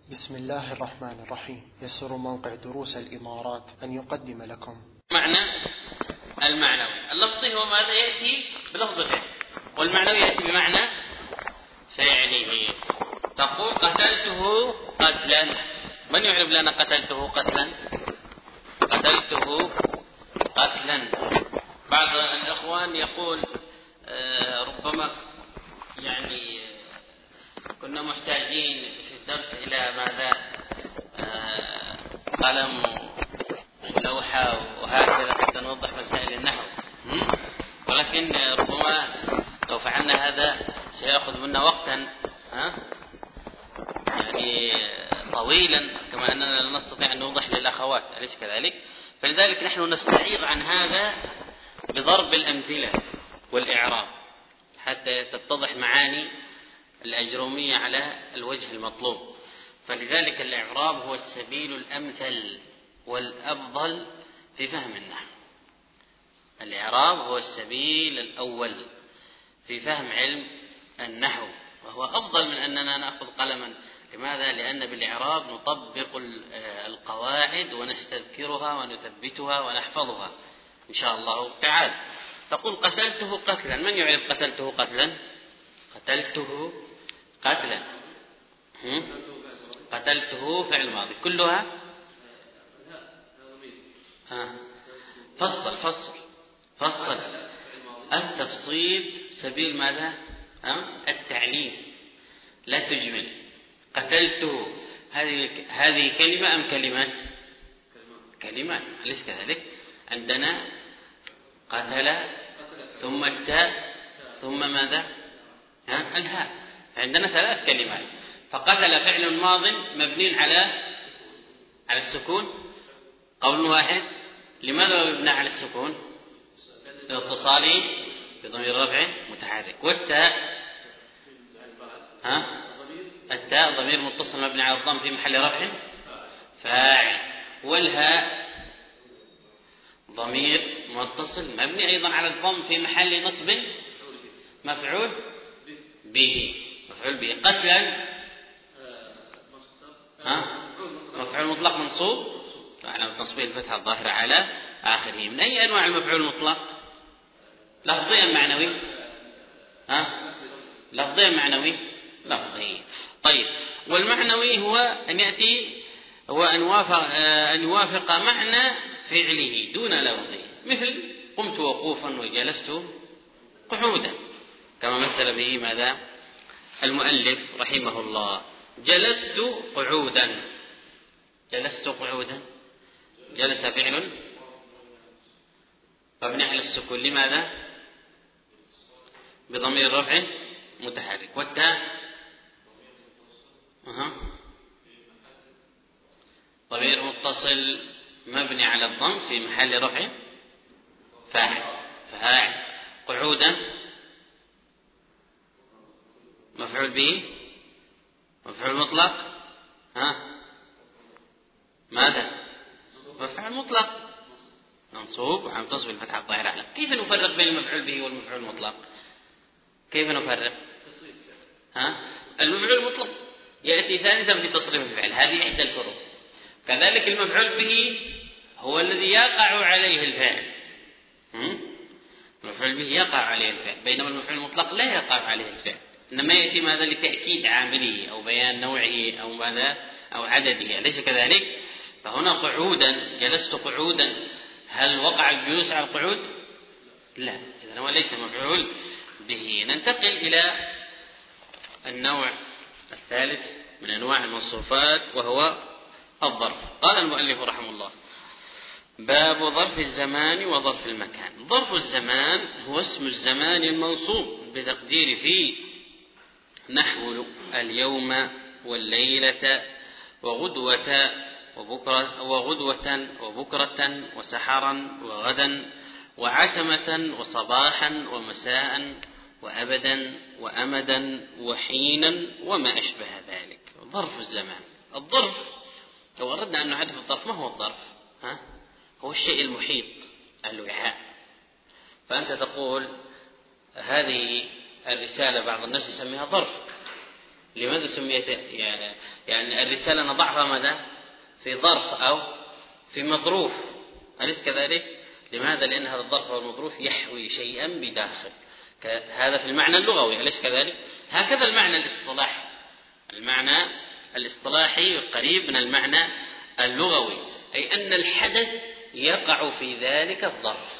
بسم الله الرحمن الرحيم. يسر موقع دروس الإمارات أن يقدم لكم معنى المعنوي. اللفظي هو ماذا يأتي بلفظ الفعل، والمعنوي يأتي بمعنى فعله. تقول قتلته قتلا. من يعرف لنا قتلته قتلا؟ قتلته قتلا. بعض الإخوان يقول ربما يعني كنا محتاجين في الدرس إلى ماذا قلم ولوحة وهكذا حتى نوضح مسائل النحو، ولكن ربما لو فعلنا هذا سيأخذ منا وقتا يعني طويلا، كما أننا لا نستطيع أن نوضح للأخوات، أليس كذلك؟ فلذلك نحن نستعيض عن هذا بضرب الأمثلة والإعراب حتى تتضح معاني الأجرومية على الوجه المطلوب. فلذلك الإعراب هو السبيل الأمثل والأفضل في فهم النحو. الإعراب هو السبيل الأول في فهم علم النحو، وهو أفضل من أننا نأخذ قلما. لماذا؟ لأن بالإعراب نطبق القواعد ونستذكرها ونثبتها ونحفظها إن شاء الله تعالى. تقول قتلته قتلا. من يعرف قتلته قتلا؟ قتلته قتلا. قتلته فعل ماضي كلها. فصل التفصيل سبيل ماذا؟ التعليم، لا تجمل. قتلته هذه كلمة أم كلمات؟ كلمات، أليس كذلك؟ عندنا قتل ثم التاء ثم ماذا؟ الهاء. عندنا 3 كلمات. فقتل فعل ماض مبني على السكون قول واحد. لماذا مبني على السكون؟ الاتصال بضمير رفع متحرك. والتاء التاء ضمير متصل مبني على الضم في محل رفع فاعل. والهاء ضمير متصل مبني أيضا على الضم في محل نصب مفعول به. قتلا مفعول مطلق منصوب على تصبيح الفتحة الظاهرة على آخره. من أي أنواع المفعول المطلق؟ لفظيا معنوي؟ لفظيا معنوي؟ لفظي. طيب، والمعنوي هو أن يأتي أن يوافق معنى فعله دون لفظه، مثل قمت وقوفا وجلست قعودا، كما مثل به ماذا المؤلف رحمه الله. جلست قعودا. جلس فعل مبني على السكون. لماذا؟ بضمير رفع متحرك. والتاء ضمير متصل مبني على الضم في محل رفع فاعل. قعودا مفعول به مفعول مطلق. ماذا؟ مفعول مطلق منصوب عن تصب الفتحة الظاهرة على. كيف نفرق بين المفعول به والمفعول المطلق؟ كيف نفرق؟ المفعول المطلق يأتي ثالثا في تصريف الفعل، هذه إحدى الفروق. كذلك المفعول به هو الذي يقع عليه الفعل. المفعول به يقع عليه الفعل، بينما المفعول المطلق لا يقع عليه الفعل، إنما يأتي ماذا؟ لتأكيد عامله أو بيان نوعه أو ماذا أو عدده، أليس كذلك؟ فهنا قعودا، جلست قعودا، هل وقع الجلوس على القعود؟ لا، إذن هو ليس مفعول به. ننتقل إلى النوع الثالث من أنواع الموصوفات وهو الظرف. قال المؤلف رحمه الله: باب ظرف الزمان وظرف المكان. ظرف الزمان هو اسم الزمان المنصوب بتقدير فيه نحو اليوم والليلة وغدوة وبكرة وسحرا وغدا وعتمة وصباحا ومساء وأبدا وأمدا وحينا وما أشبه ذلك. ظرف الزمان. الظرف لو أردنا أن نعرف الظرف، ما هو الظرف؟ هو الشيء المحيط، الوعاء. فأنت تقول هذه الرسالة بعض الناس يسميها ظرف، لماذا سميت يعني الرسالة نضعها ماذا في ظرف أو في مظروف، أليس كذلك؟ لماذا؟ لأن هذا الظرف والمظروف يحوي شيئا بداخل، هذا في المعنى اللغوي، أليس كذلك؟ هكذا المعنى الاصطلاحي، المعنى الاصطلاحي قريب من المعنى اللغوي، أي أن الحدث يقع في ذلك الظرف،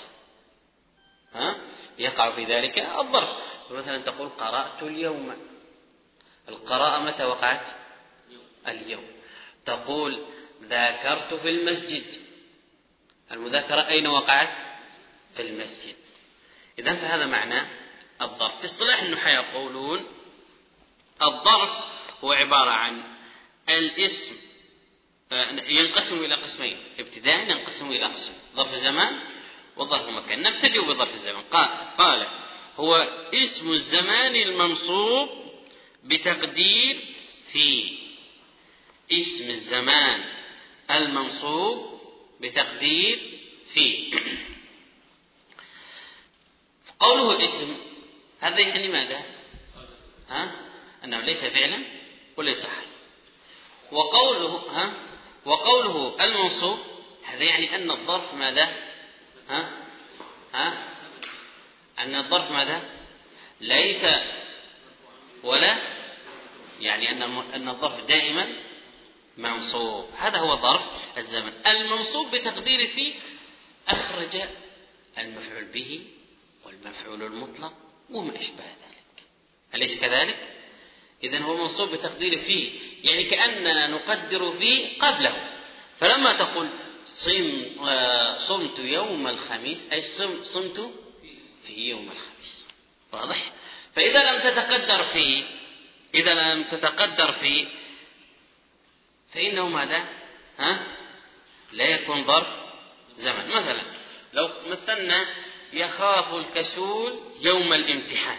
يقع في ذلك الظرف. فمثلا تقول قرأت اليوم، القراءة متى وقعت؟ اليوم. تقول ذاكرت في المسجد، المذاكرة أين وقعت؟ في المسجد. إذن فهذا معنى الظرف. في اصطلاح النحاة يقولون الظرف هو عبارة عن الاسم ينقسم إلى قسمين، ابتداء ينقسم إلى قسم ظرف زمان وظرف مكان. نبتدئ بظرف الزمان. قال هو اسم الزمان المنصوب بتقدير في، اسم الزمان المنصوب بتقدير في. قوله اسم هذا يعني ماذا؟ أنه ليس فعلا وليس حرف. وقوله المنصوب هذا يعني أن الظرف ماذا؟ أن الظرف ماذا؟ ليس ولا، يعني أن الظرف دائما منصوب. هذا هو ظرف الزمن المنصوب بتقدير في، أخرج المفعول به والمفعول المطلق وما أشبه ذلك، أليس كذلك؟ إذن هو منصوب بتقدير فيه، يعني كأننا نقدر فيه قبله. فلما تقول صمت يوم الخميس أي صمت في يوم الخميس، واضح؟ فإذا لم تتقدر فيه فإنه ماذا؟ لا يكون ظرف زمن. مثلا لو مثلنا يخاف الكسول يوم الامتحان،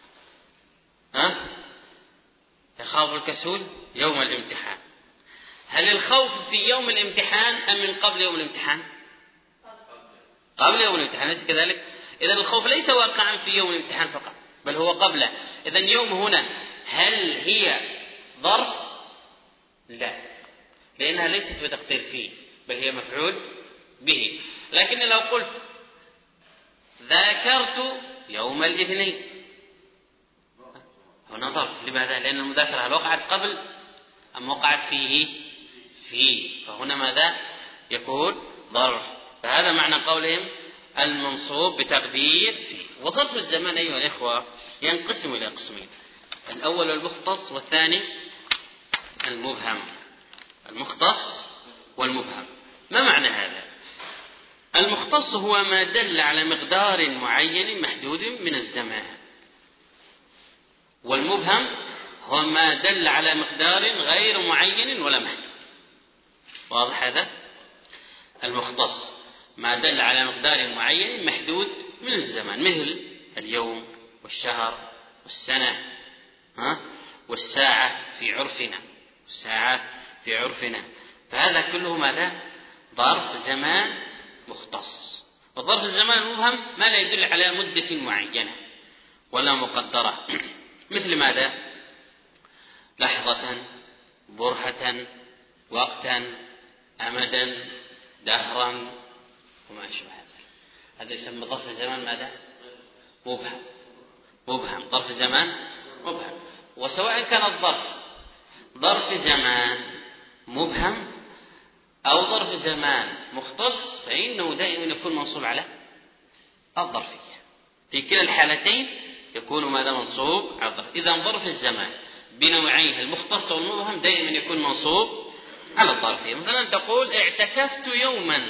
يخاف الكسول يوم الامتحان، هل الخوف في يوم الامتحان أم من قبل يوم الامتحان؟ قبل يوم الامتحان، ليس كذلك؟ إذن الخوف ليس واقعا في يوم الامتحان فقط، بل هو قبله. إذن يوم هنا هل هي ظرف؟ لا، لأنها ليست بتقدير فيه، بل هي مفعول به. لكن لو قلت ذاكرت يوم الاثنين، هنا ظرف. لماذا؟ لأن المذاكرة هل وقعت قبل أم وقعت فيه؟ فهنا ماذا يكون؟ ظرف. فهذا معنى قولهم المنصوب بتقدير فيه. وظرف الزمان أيها الإخوة ينقسم إلى قسمين، الأول المختص والثاني المبهم. المختص والمبهم، ما معنى هذا؟ المختص هو ما دل على مقدار معين محدود من الزمان، والمبهم هو ما دل على مقدار غير معين ولا محدود. واضح هذا؟ المختص ما دل على مقدار معين محدود من الزمان، مثل اليوم والشهر والسنة والساعة في عرفنا، فهذا كله ماذا؟ ظرف زمان مختص. وظرف الزمان المبهم ما لا يدل على مدة معينة ولا مقدرة، مثل ماذا؟ لحظة، برهة، وقتا، أمدا، دهرا وما أشبه ذلك. هذا يسمى ظرف الزمان ماذا؟ مبهم. ظرف الزمان مبهم. وسواء كان الظرف ظرف زمان مبهم أو ظرف زمان مختص فإنه دائما يكون منصوب على الظرفية. في كلا الحالتين يكون ماذا؟ منصوب على الظرف. إذا ظرف الزمان بنوعيه المختص والمبهم دائما يكون منصوب على الظرفية. مثلا تقول اعتكفت يوما،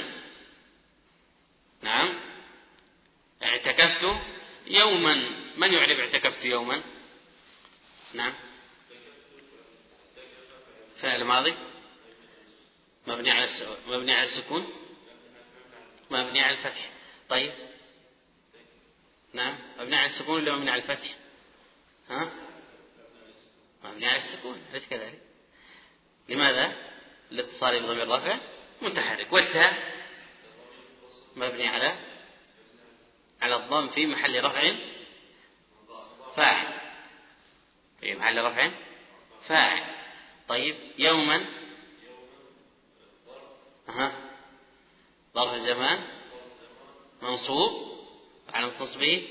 نعم اعتكفت يوما، من يعرف اعتكفت يوما؟ نعم، فعل ماضي مبني على السكون، مبني على الفتح. طيب نعم، مبني على السكون ولا مبني على الفتح؟ مبني على السكون، ليس كذلك؟ لماذا؟ الاتصال بضمير الرفع متحرك، والتاء مبني على الضم في محل رفع فاعل، في محل رفع فاعل. طيب يوما ظرف الزمان منصوب على نصبه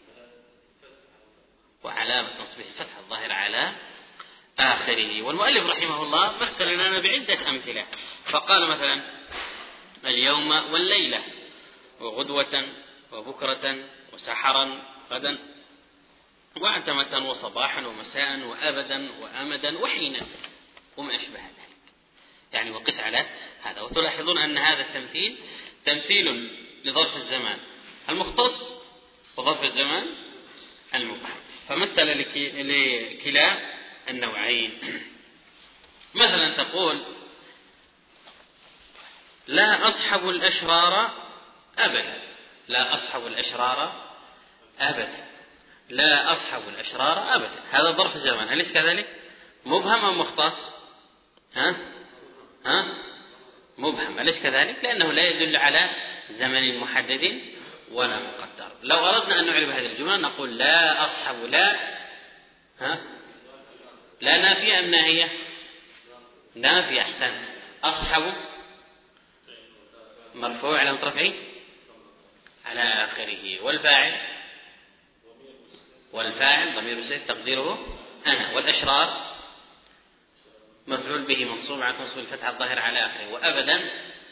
وعلامة نصبه الفتح الظاهر على آخره. والمؤلف رحمه الله مثل لنا بعدة أمثلة، فقال مثلا اليوم والليلة وغدوة وبكرة وسحرا غدا وعتمة وصباحا ومساء وأبدا وأمدا وحينا وما أشبه ذلك، يعني وقس على هذا. وتلاحظون أن هذا التمثيل تمثيل لظرف الزمان المختص وظرف الزمان المبهم، فمثل لكلا النوعين. مثلا تقول لا أصحب الأشرار أبدا، لا أصحب الأشرار أبدا، لا أصحب الأشرار أبدا، هذا ظرف الزمان، أليس كذلك؟ مبهم أو مختص؟ مبهم، أليس كذلك؟ لأنه لا يدل على زمن محدد ولا مقدر. لو أردنا أن نعرف هذه الجملة نقول لا أصحب لا نافية أم ناهية؟ نافية، أحسنت. أصحب مرفوع على رفعه على آخره، والفاعل ضمير مستتر تقديره أنا، والأشرار مفعول به منصوب على نصب الفتحة الظاهر على آخره، وأبدا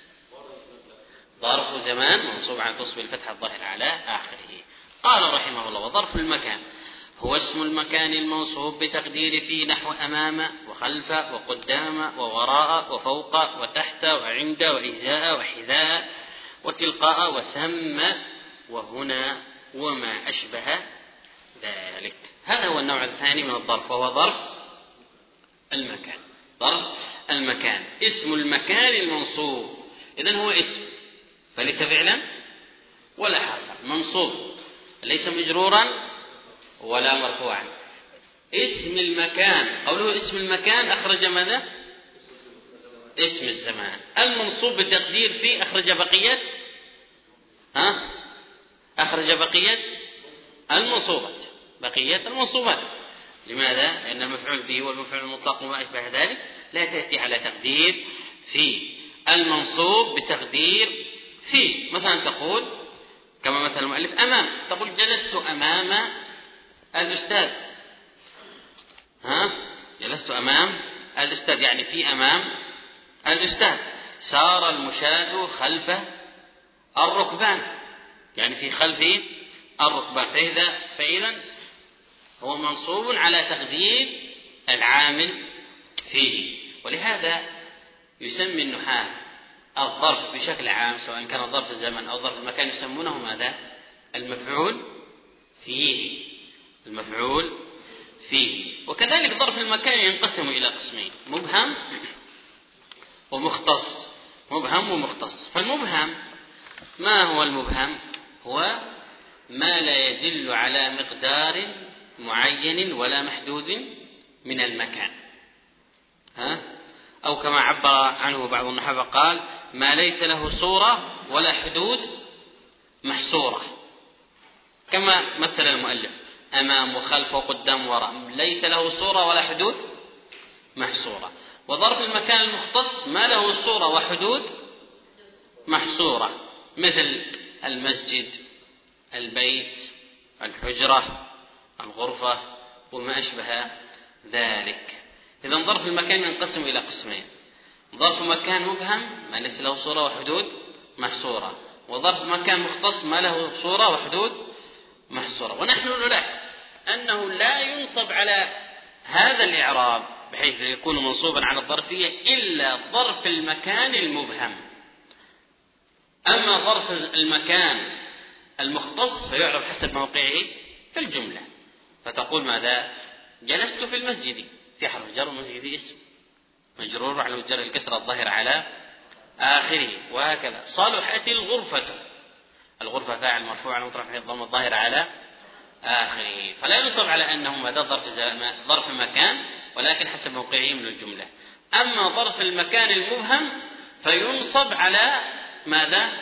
ظرف زمان منصوب على نصب الفتحة الظاهر على آخره. قال رحمه الله وظرف المكان هو اسم المكان المنصوب بتقدير في نحو أمام وخلف وقدام ووراء وفوق وتحت وعند وإجزاء وحذاء وتلقاء وثم وهنا وما أشبه ذلك. هذا هو النوع الثاني من الظرف، وهو ظرف المكان. ظرف المكان اسم المكان المنصوب، إذن هو اسم فليس فعلا ولا حرفا، منصوب ليس مجرورا ولا مرفوعا. اسم المكان، قوله اسم المكان أخرج ماذا؟ اسم الزمان. المنصوب بالتقدير فيه أخرج بقية أخرج بقية المنصوبات، بقية المنصوبات. لماذا؟ لأن المفعول به والمفعول المطلق وما أشبه ذلك لا تأتي على تقدير في. المنصوب بتقدير في، مثلا تقول كما مثل المؤلف أمام، تقول جلست أمام الأستاذ، جلست أمام الأستاذ يعني في أمام الأستاذ. سار المشاة خلف الركبان يعني في خلف الركبان. فإذا هو منصوب على تقدير العامل فيه. ولهذا يسمي النحاة الظرف بشكل عام سواء كان ظرف الزمن أو ظرف المكان يسمونه ماذا؟ المفعول فيه، المفعول فيه. وكذلك ظرف المكان ينقسم إلى قسمين، مبهم ومختص. مبهم ومختص. فالمبهم ما هو المبهم؟ هو ما لا يدل على مقدار معين ولا محدود من المكان، أو كما عبر عنه بعض النحاة قال ما ليس له صورة ولا حدود محصورة، كما مثل المؤلف أمام وخلف وقدام وراء، ليس له صورة ولا حدود محصورة. وظرف المكان المختص ما له صورة وحدود محصورة، مثل المسجد، البيت، الحجرة، الغرفة وما أشبه ذلك. إذن ظرف المكان ينقسم إلى قسمين، ظرف مكان مبهم ما ليس له صورة وحدود محصورة، وظرف مكان مختص ما له صورة وحدود محصورة. ونحن نلاحظ أنه لا ينصب على هذا الإعراب بحيث يكون منصوبا على الظرفية إلا ظرف المكان المبهم. أما ظرف المكان المختص فيعرف حسب موقعه في الجملة، فتقول ماذا؟ جلست في المسجد، في حرف جر، والمسجد اسم مجرور على الجر الكسر الظاهر على آخره، وهكذا. صلحت الغرفة، الغرفة فاعل مرفوع على مطرح الضم الظاهر على آخره. فلا ينصب على أنه ماذا؟ ظرف مكان، ولكن حسب موقعه من الجملة. أما ظرف المكان المبهم فينصب على ماذا؟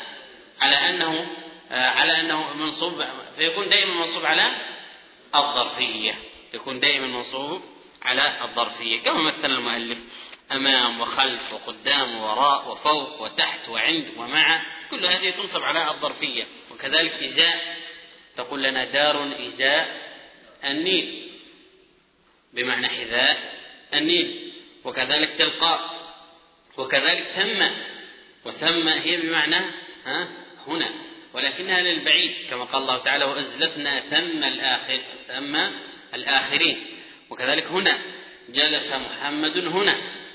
على أنه منصوب، فيكون دائما منصوب على الظرفية، يكون دائما منصوب على الظرفية، كما مثل المؤلف: أمام وخلف وقدام ووراء وفوق وتحت وعند ومع، كل هذه تنصب على الظرفية. وكذلك إزاء، تقول لنا: دار إزاء النيل، بمعنى حذاء النيل. وكذلك تلقاء، وكذلك ثم، وثم هي بمعنى هنا، ولكنها للبعيد، كما قال الله تعالى: وأزلفنا ثم الآخرين. وكذلك هنا: جلس محمد هنا.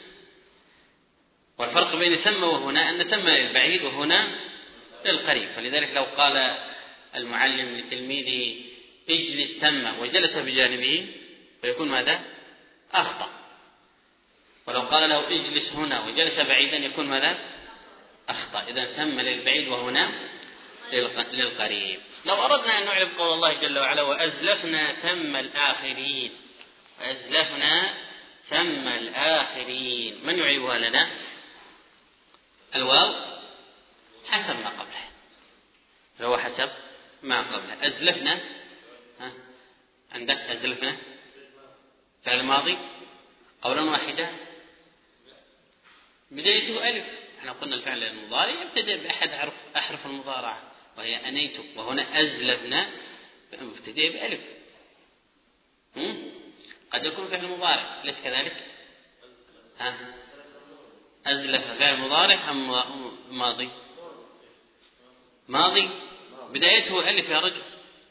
والفرق بين ثم وهنا أن ثم للبعيد وهنا للقريب. فلذلك لو قال المعلم لتلميذه: اجلس ثم، وجلس بجانبه، فيكون ماذا؟ أخطأ. ولو قال له: اجلس هنا، وجلس بعيدا، يكون ماذا؟ أخطأ. إذا ثم للبعيد وهنا للقريب. لو أردنا أن نعرف قول الله جل وعلا: وأزلفنا ثم الآخرين، وأزلفنا ثم الآخرين، من يعيبها لنا؟ الواو حسب ما قبله، هو حسب ما قبله. أزلفنا، عندك أزلفنا فعل ماضي قولا واحدا، بدايته ألف. احنا قلنا الفعل المضارع يبتدئ بأحد أحرف المضارعة، وهي أنيت. وهنا أزلفنا مبتدئ بألف. قد يكون فعل مضارع، ليس كذلك؟ أزلف فعل مضارع أم ماضي؟ ماضي، بدايته ألف يا رجل.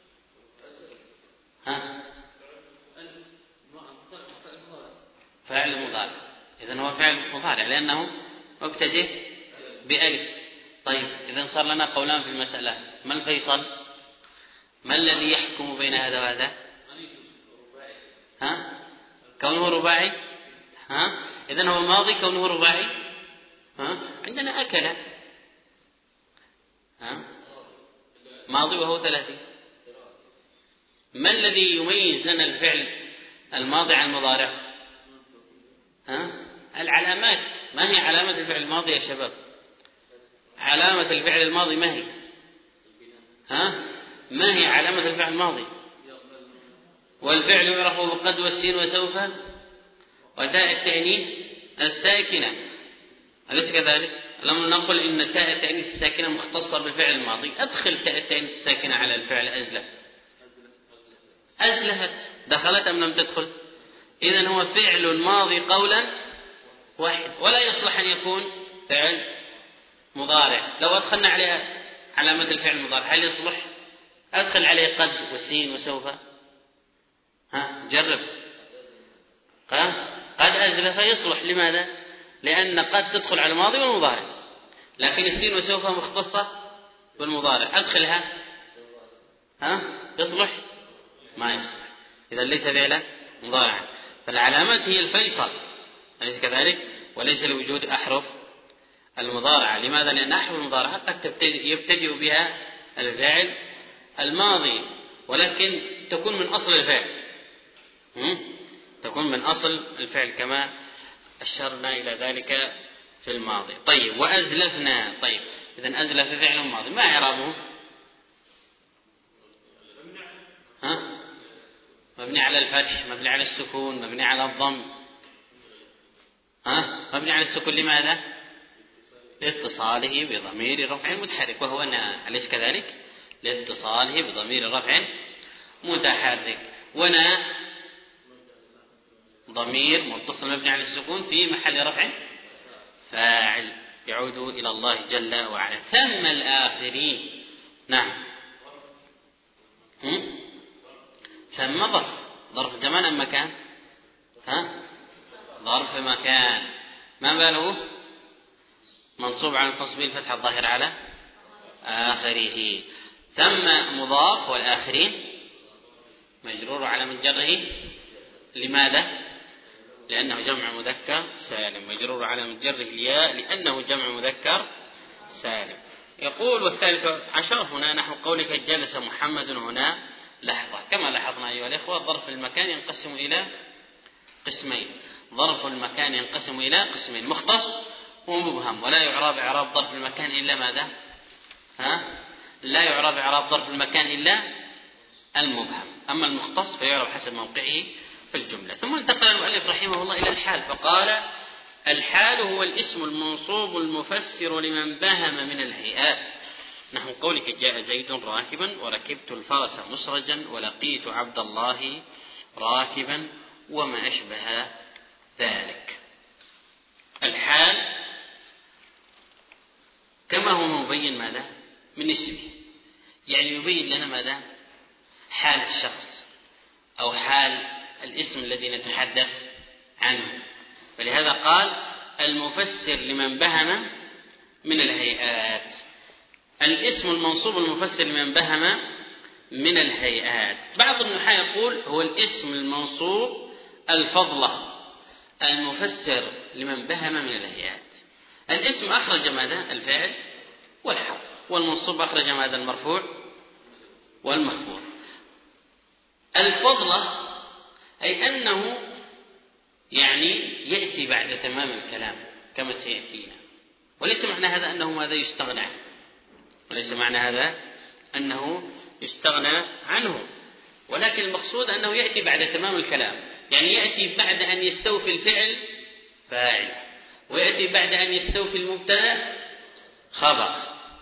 فعل مضارع، إذن هو فعل مضارع لأنه مبتدئ بألف. طيب، إذن صار لنا قولان في المسألة: ما الفيصل؟ ما الذي يحكم بين هذا وهذا؟ كونه رباعي. إذن هو ماضي كونه رباعي. عندنا أكل ماضي وهو 30. ما الذي يميز لنا الفعل الماضي عن المضارع؟ العلامات. ما هي علامة الفعل الماضي يا شباب؟ علامة الفعل الماضي ما هي؟ ما هي علامة الفعل الماضي؟ والفعل يعرف بقد والسين وسوف وتاء التأنيث الساكنة، أليس كذلك؟ لما نقول إن تاء التأنيث الساكنة مختصة بالفعل الماضي، أدخل تاء التأنيث الساكنة على الفعل أزلف. أزلفت، دخلت أم لم تدخل؟ إذن هو فعل ماضي قولا واحد، ولا يصلح أن يكون فعل مضارع. لو أدخلنا عليها علامة الفعل المضارع هل يصلح؟ أدخل عليه قد والسين وسوف. جرب. قد أزلف يصلح. لماذا؟ لأن قد تدخل على الماضي والمضارع، لكن السين وسوف مختصة بالمضارع، أدخلها يصلح؟ ما يصلح. إذا ليس فعلا مضارعا. فالعلامات هي الفيصل، أليس كذلك؟ وليس لوجود أحرف المضارعة. لماذا؟ لأن أحرف المضارعة قد يبتدئ بها الفعل الماضي، ولكن تكون من أصل الفعل، تكون من أصل الفعل كما أشرنا إلى ذلك في الماضي. طيب، وأزلفنا. طيب، إذن أزلف فعل ماضي، ما إعرابه؟ مبني على الفتح، مبني على السكون، مبني على الضم. مبني على السكون. لماذا؟ لاتصاله بضمير رفع متحرك وهو نا، أليس كذلك؟ لاتصاله بضمير رفع متحرك. ونا ضمير متصل مبني على السكون في محل رفع فاعل، يعود إلى الله جل وعلا. ثم الآخرين. نعم. ثم ظرف زمان أم مكان؟ ظرف مكان. ما باله؟ منصوب على التصبيل الفتح الظاهر على آخره. ثم مضاف، والآخرين مجرور على من جره. لماذا؟ لأنه جمع مذكر سالم، مجرور على من جره الياء لأنه جمع مذكر سالم. يقول: والثالث عشر هنا نحو قولك جلس محمد هنا لحظة. كما لاحظنا أيها الإخوة، ظرف المكان ينقسم إلى قسمين. ظرف المكان ينقسم إلى قسمين: مختص ومبهم. ولا يعرب إعراب ظرف المكان إلا ماذا؟ لا يعرب إعراب ظرف المكان إلا المبهم. أما المختص فيعرب حسب موقعه في الجملة. ثم انتقل المؤلف رحمه الله إلى الحال فقال: الحال هو الاسم المنصوب المفسر لمن بهم من الهيئات، نحو قولك: جاء زيد راكبا، وركبت الفرس مسرجا، ولقيت عبد الله راكبا، وما أشبه ذلك. الحال كما هو مبين ماذا؟ من اسمه، يعني يبين لنا ماذا؟ حال الشخص أو حال الاسم الذي نتحدث عنه. فلهذا قال: المفسر لمن بهم من الهيئات. الاسم المنصوب المفسر لمن بهم من الهيئات. بعض النحاة يقول هو الاسم المنصوب الفضلة المفسر لمن بهم من الهيئات. الاسم أخرج ماذا؟ الفعل والحرف، والمنصوب أخرج ماذا؟ المرفوع والمخفوض. الفضلة أي أنه يعني يأتي بعد تمام الكلام كما سيأتينا، وليس معنى هذا أنه ماذا؟ يستغنى عنه، وليس معنى هذا أنه يستغنى عنه، ولكن المقصود أنه يأتي بعد تمام الكلام، يعني يأتي بعد أن يستوفي الفعل فاعل، ويأتي بعد أن يستوفي المبتدأ خبر،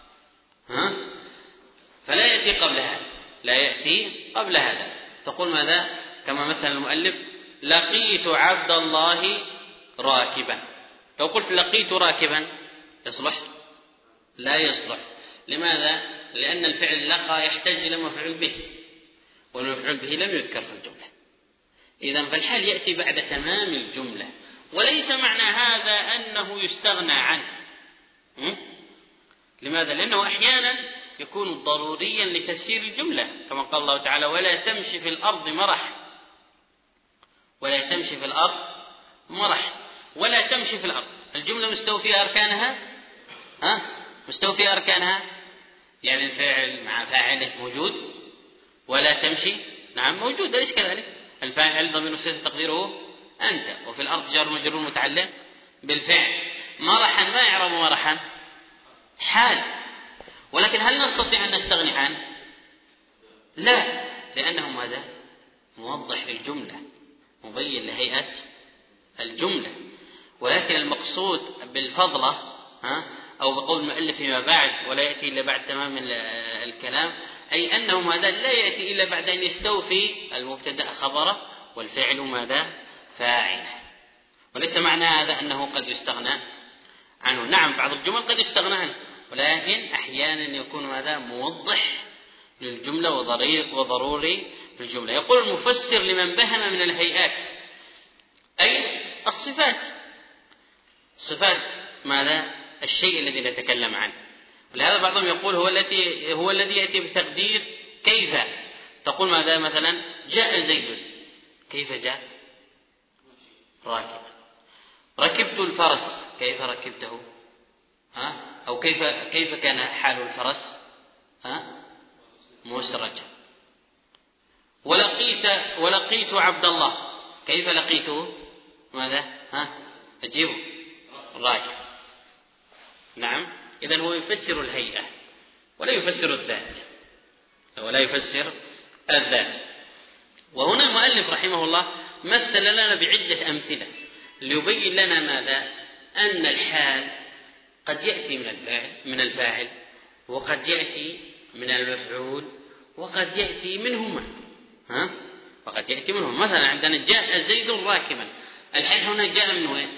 فلا يأتي قبل هذا، لا يأتي قبل هذا. تقول ماذا؟ كما مثل المؤلف: لقيت عبد الله راكبا. لو قلت لقيت راكبا يصلح؟ لا يصلح. لماذا؟ لأن الفعل لقى يحتاج إلى مفعول به، والمفعول به لم يذكر في الجملة. إذن فالحال يأتي بعد تمام الجملة، وليس معنى هذا أنه يستغنى عنه. لماذا؟ لأنه أحيانا يكون ضروريا لتفسير الجملة، كما قال الله تعالى: ولا تمشي في الأرض مرح. ولا تمشي في الأرض مرح، ولا تمشي في الأرض. الجملة مستوفية أركانها، مستوفية أركانها، يعني الفاعل مع فاعله موجود. ولا تمشي، نعم موجود، أليس كذلك؟ الفاعل ضمير مستتر تقديره أنت، وفي الأرض جار مجرور متعلق بالفعل. مرحا، ما يعرب مرحا؟ حال. ولكن هل نستطيع أن نستغني عنه؟ لا، لأنه ماذا؟ موضح للجملة، مبين لهيئة الجملة. ولكن المقصود بالفضلة أو بقول المؤلف فيما بعد: ولا يأتي إلا بعد تمام الكلام، أي أنه ماذا؟ لا يأتي إلا بعد أن يستوفي المبتدأ خبره والفعل ماذا؟ فاعله. وليس معنى هذا أنه قد يستغنى عنه. نعم، بعض الجمل قد يستغنى عنه، ولكن أحيانا يكون ماذا؟ موضح للجملة وضروري في الجملة. يقول المفسر لمن بهم من الهيئات، أي الصفات. صفات ماذا؟ الشيء الذي نتكلم عنه. ولهذا بعضهم يقول هو الذي يأتي بتقدير كيف. تقول ماذا؟ مثلا: جاء زيد. كيف جاء؟ راكبا. ركبت الفرس. كيف ركبته؟ أو كيف كان حال الفرس؟ مسرجا. ولقيت عبد الله. كيف لقيته؟ ماذا؟ أجيبه. راكب. نعم. إذن هو يفسر الهيئة ولا يفسر الذات، ولا يفسر الذات. وهنا المؤلف رحمه الله مثل لنا بعدة أمثلة ليبين لنا ماذا؟ أن الحال قد يأتي من الفاعل، وقد يأتي من المفعول، وقد يأتي منهما. وقد يأتي منهما. مثلا عندنا: جاء زيد راكبا. الحال هنا جاء من وين؟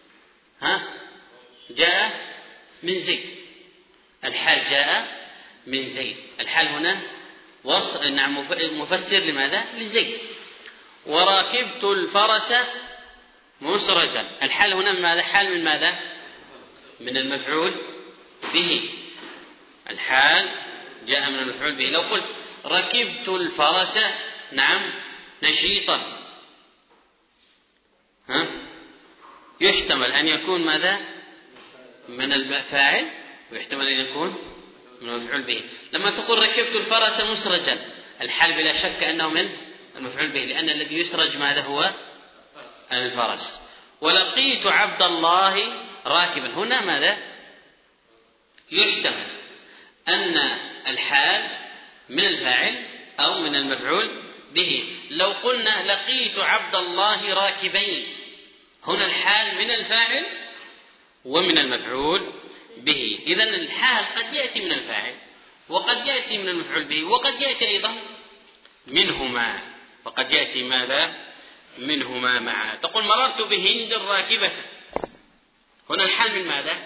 جاء من زيد. الحال جاء من زيد. الحال هنا نعم مفسر لماذا؟ لزيد. وركبت الفرس مسرجا. الحال هنا ماذا؟ حال من ماذا؟ من المفعول به. الحال جاء من المفعول به. لو قلت: ركبت الفرس، نعم، نشيطا، يحتمل أن يكون ماذا؟ من الفاعل، ويحتمل أن يكون من المفعول به. لما تقول ركبت الفرس مسرجا، الحال بلا شك أنه من المفعول به، لأن الذي يسرج ماذا؟ هو الفرس. ولقيت عبد الله راكبا. هنا ماذا؟ يحتمل أن الحال من الفاعل أو من المفعول به. لو قلنا لقيت عبد الله راكبين، هنا الحال من الفاعل ومن المفعول به. إذن الحال قد يأتي من الفاعل وقد يأتي من المفعول به وقد يأتي أيضا منهما، وقد يأتي ماذا؟ منهما معا. تقول مررت بهند راكبة، هنا الحال من ماذا؟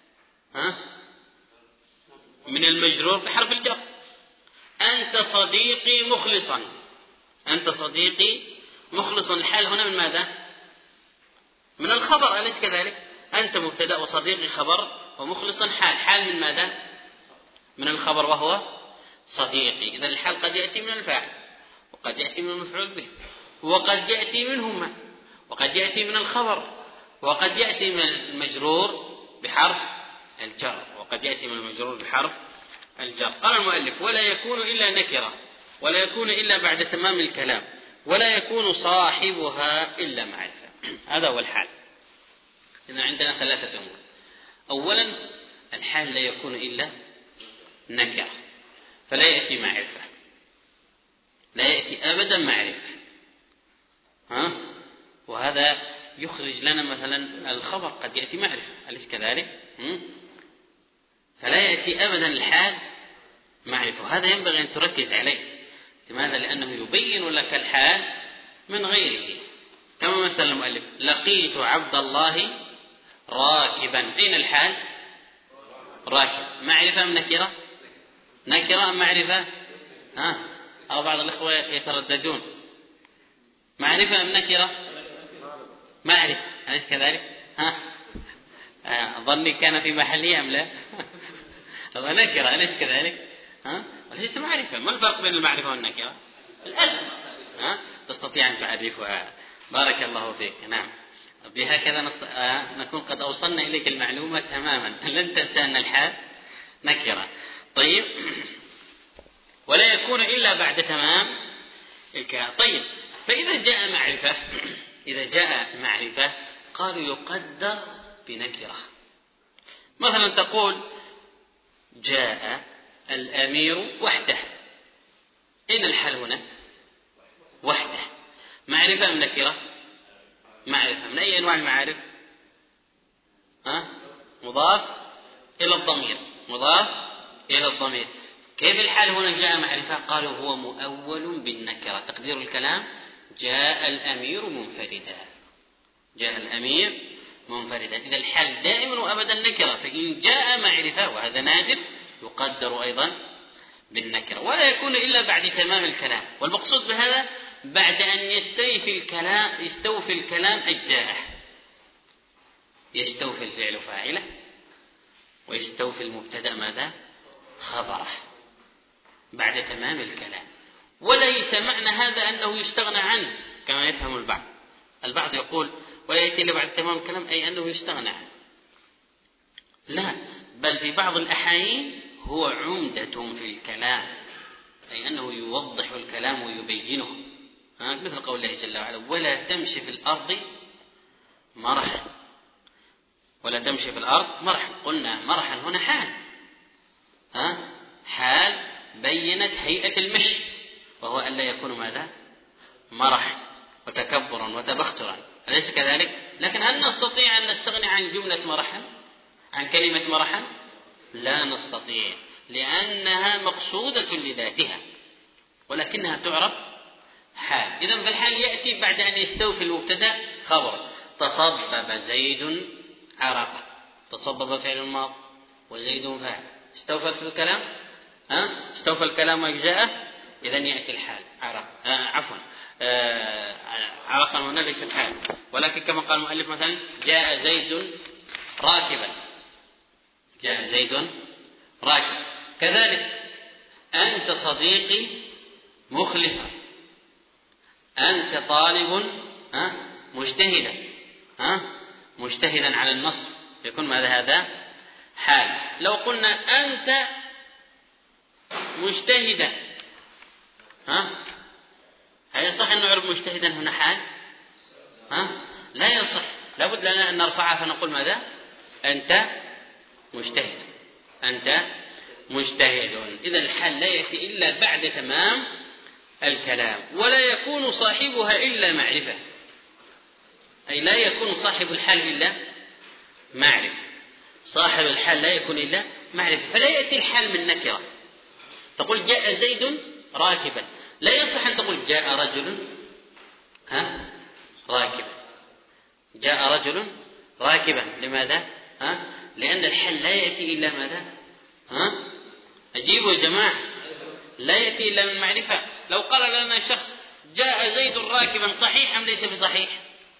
من المجرور بحرف الجر. أنت صديقي مخلصا، أنت صديقي مخلصا، الحال هنا من ماذا؟ من الخبر، أليس كذلك؟ أنت مبتدأ وصديقي خبر ومخلصا حال من ماذا؟ من الخبر وهو صديقي. إذا الحال قد يأتي من الفاعل وقد يأتي من المفعول به وقد يأتي منهما وقد يأتي من الخبر وقد يأتي من المجرور بحرف الجر وقد يأتي من المجرور بحرف الجر. قال المؤلف: ولا يكون إلا نكرة، ولا يكون إلا بعد تمام الكلام، ولا يكون صاحبها إلا معرفة. هذا هو الحال. إذن عندنا ثلاثة أمور. أولا الحال لا يكون إلا نكرة، فلا يأتي معرفة، لا يأتي أبدا معرفة. وهذا يخرج لنا مثلا الخبر قد يأتي معرفة، أليس كذلك؟ فلا يأتي أبدا الحال معرفة، هذا ينبغي أن تركز عليه. لماذا؟ لأنه يبين لك الحال من غيره. كما مثل المؤلف: لقيت عبد الله راكبا، أين الحال؟ راكب. معرفة أم نكرة؟ نكرة أم معرفة؟ أو بعض الأخوة يترددون، معرفة أم نكرة؟ معرفة، أليس كذلك؟ ظني كان في محلي أم لا؟ هذا نكرة، أليس كذلك؟ وليس معرفة. ما الفرق بين المعرفة والنكرة؟ الألف تستطيع أن تعرفها. بارك الله فيك. نعم، بهكذا نكون قد أوصلنا إليك المعلومة تماما، لن تنسى أن الحال نكرة. طيب، ولا يكون إلا بعد تمام الكلام. طيب، فإذا جاء معرفة، إذا جاء معرفة قالوا يقدر بنكرة. مثلا تقول: جاء الأمير وحده، أين الحال هنا؟ وحده. معرفة أم نكرة؟ معرفة. من أي أنواع المعارف؟ مضاف إلى الضمير، مضاف إلى الضمير. كيف الحال هنا جاء معرفة؟ قالوا هو مؤول بالنكرة. تقدير الكلام: جاء الأمير منفردا، جاء الأمير منفردا. إذا الحال دائما وأبدا نكرة، فإن جاء معرفة وهذا نادر يقدر أيضا بالنكرة. ولا يكون إلا بعد تمام الكلام. والمقصود بهذا بعد أن يستوفي الكلام أجزاءه، يستوفي الفعل فاعله ويستوفي المبتدأ ماذا؟ خبره، بعد تمام الكلام. وليس معنى هذا أنه يستغنى عنه كما يفهم البعض يقول ولا يأتي إلا بعد تمام الكلام أي أنه يستغنى عنه. لا، بل في بعض الأحايين هو عمدة في الكلام، أي أنه يوضح الكلام ويبينه. مثل قول الله جل وعلا: ولا تمشي في الأرض مرحا، ولا تمشي في الأرض مرحا. قلنا مرحا هنا حال، حال بينت هيئة المشي، وهو أن لا يكون ماذا؟ مرحا وتكبرا وتبخترا، أليس كذلك؟ لكن هل نستطيع أن نستغني عن جملة مرحا، عن كلمة مرحا؟ لا نستطيع، لأنها مقصودة لذاتها ولكنها تعرف حال. إذن فالحال يأتي بعد أن يستوفي المبتدأ خبر. تصبب زيد عرقا، تصبب فعل ماض وزيد فاعل. استوفى في الكلام، استوفى الكلام أجزاءه، إذن يأتي الحال عرقا هنا ليست حال، ولكن كما قال المؤلف مثلا: جاء زيد راكبا، جاء زيد راكب. كذلك: أنت صديقي مخلصا، أنت طالب مجتهدا، مجتهدا على النصر، يكون ماذا؟ هذا حال. لو قلنا أنت مجتهدا، هل يصح أن نعرف مجتهدا هنا حال؟ لا يصح، لابد لنا أن نرفعها فنقول ماذا؟ أنت مجتهد، أنت مجتهد. إذا الحال لا يأتي إلا بعد تمام الكلام، ولا يكون صاحبها إلا معرفة، أي لا يكون صاحب الحال إلا معرفة، صاحب الحال لا يكون إلا معرفة. فلا يأتي الحال من نكرة، تقول جاء زيد راكبا، لا يصح أن تقول جاء رجل راكبا، جاء رجل راكبا. لماذا؟ لأن الحال لا يأتي إلا ماذا؟ أجيبوا يا جماعة، لا يأتي إلا من معرفة. لو قال لنا شخص جاء زيد راكبا، صحيح أم ليس بصحيح؟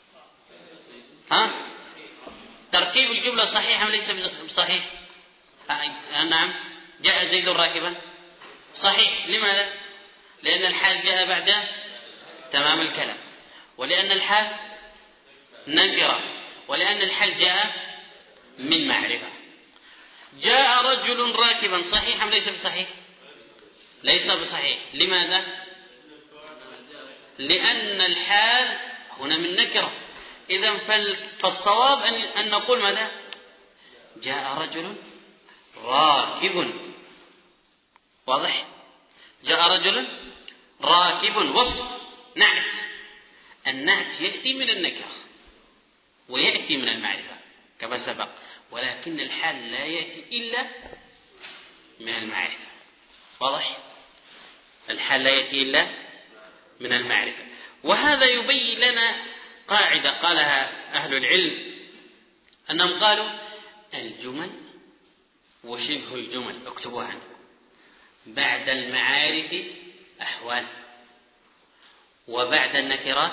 تركيب الجملة صحيح أم ليس بصحيح؟ نعم، جاء زيد راكبا صحيح. لماذا؟ لأن الحال جاء بعد تمام الكلام، ولأن الحال نكرة، ولأن الحال جاء من معرفة. جاء رجل راكبا، صحيح أم ليس بصحيح؟ ليس بصحيح. لماذا؟ لأن الحال هنا من نكرة. إذن فالصواب أن نقول ماذا؟ جاء رجل راكب. واضح؟ جاء رجل راكب وصف نعت. النعت يأتي من النكرة ويأتي من المعرفة كما سبق، ولكن الحال لا يأتي إلا من المعرفة. واضح؟ الحال لا يأتي إلا من المعرفة. وهذا يبين لنا قاعدة قالها أهل العلم، أنهم قالوا الجمل وشبه الجمل، اكتبوها عندكم، بعد المعارف أحوال، وبعد النكرات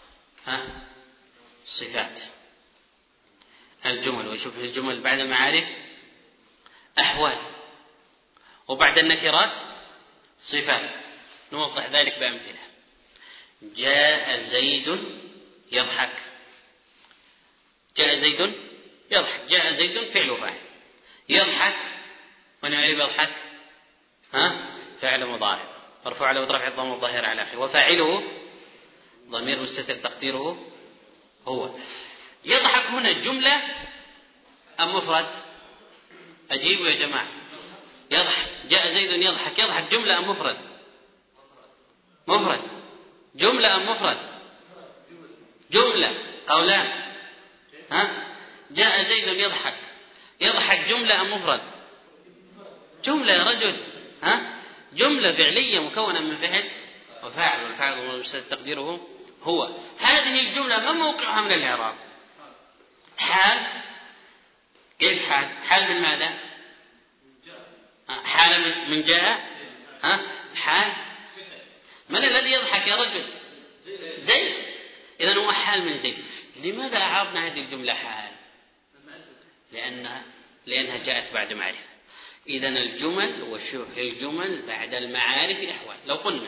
صفات. الجمل وشبه الجمل بعد المعارف أحوال، وبعد النكرات صفات. نوضح ذلك بأمثلة. جاء زيد يضحك، جاء زيد يضحك، جاء زيد فعل فاعل. يضحك ونعرف يضحك فعل مضارع مرفوع على رفع الضم الظاهر على آخره، وفاعله ضمير مستتر تقديره هو. يضحك هنا جملة أم مفرد؟ أجيبوا يا جماعة. يضحك، جاء زيد يضحك، يضحك جملة أم مفرد؟ مفرد. جملة أم مفرد؟ جملة. قولان. جاء زيد يضحك، يضحك جملة أم مفرد؟ جملة يا رجل. جملة فعلية مكونة من فعل وفاعل، والفاعل تقديره هو. هذه الجملة ما موقعها من الإعراب؟ حال. كيف حال؟ حال من ماذا؟ حال من جاء. حال. من الذي يضحك يا رجل؟ زيد. إذن هو حال من زيد. لماذا أعربنا هذه الجملة حال؟ لأنها جاءت بعد معرفة. إذن الجمل وشبه الجمل بعد المعارف أحوال. لو قلنا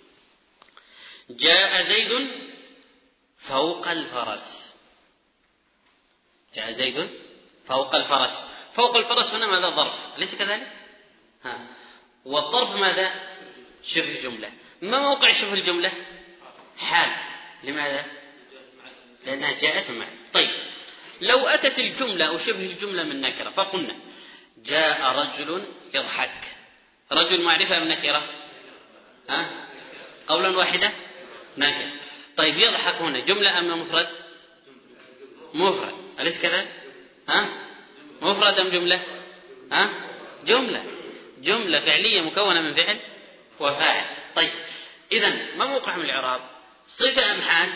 جاء زيد فوق الفرس، جاء زيد فوق الفرس. فوق الفرس هنا ماذا؟ ظرف، أليس كذلك؟ والظرف ماذا؟ شبه جملة. ما موقع شبه الجملة؟ حال. لماذا؟ لأنها جاءت معرفة. طيب، لو أتت الجملة أو شبه الجملة من نكرة فقلنا جاء رجل يضحك، رجل معرفة من نكرة؟ قولا واحدة نكرة. طيب، يضحك هنا جملة أم مفرد؟ مفرد، أليس كذا؟ مفرد أم جملة؟ جملة فعلية مكونة من فعل وفاعل. طيب، إذن ما موقع من الإعراب؟ صفة أم حال؟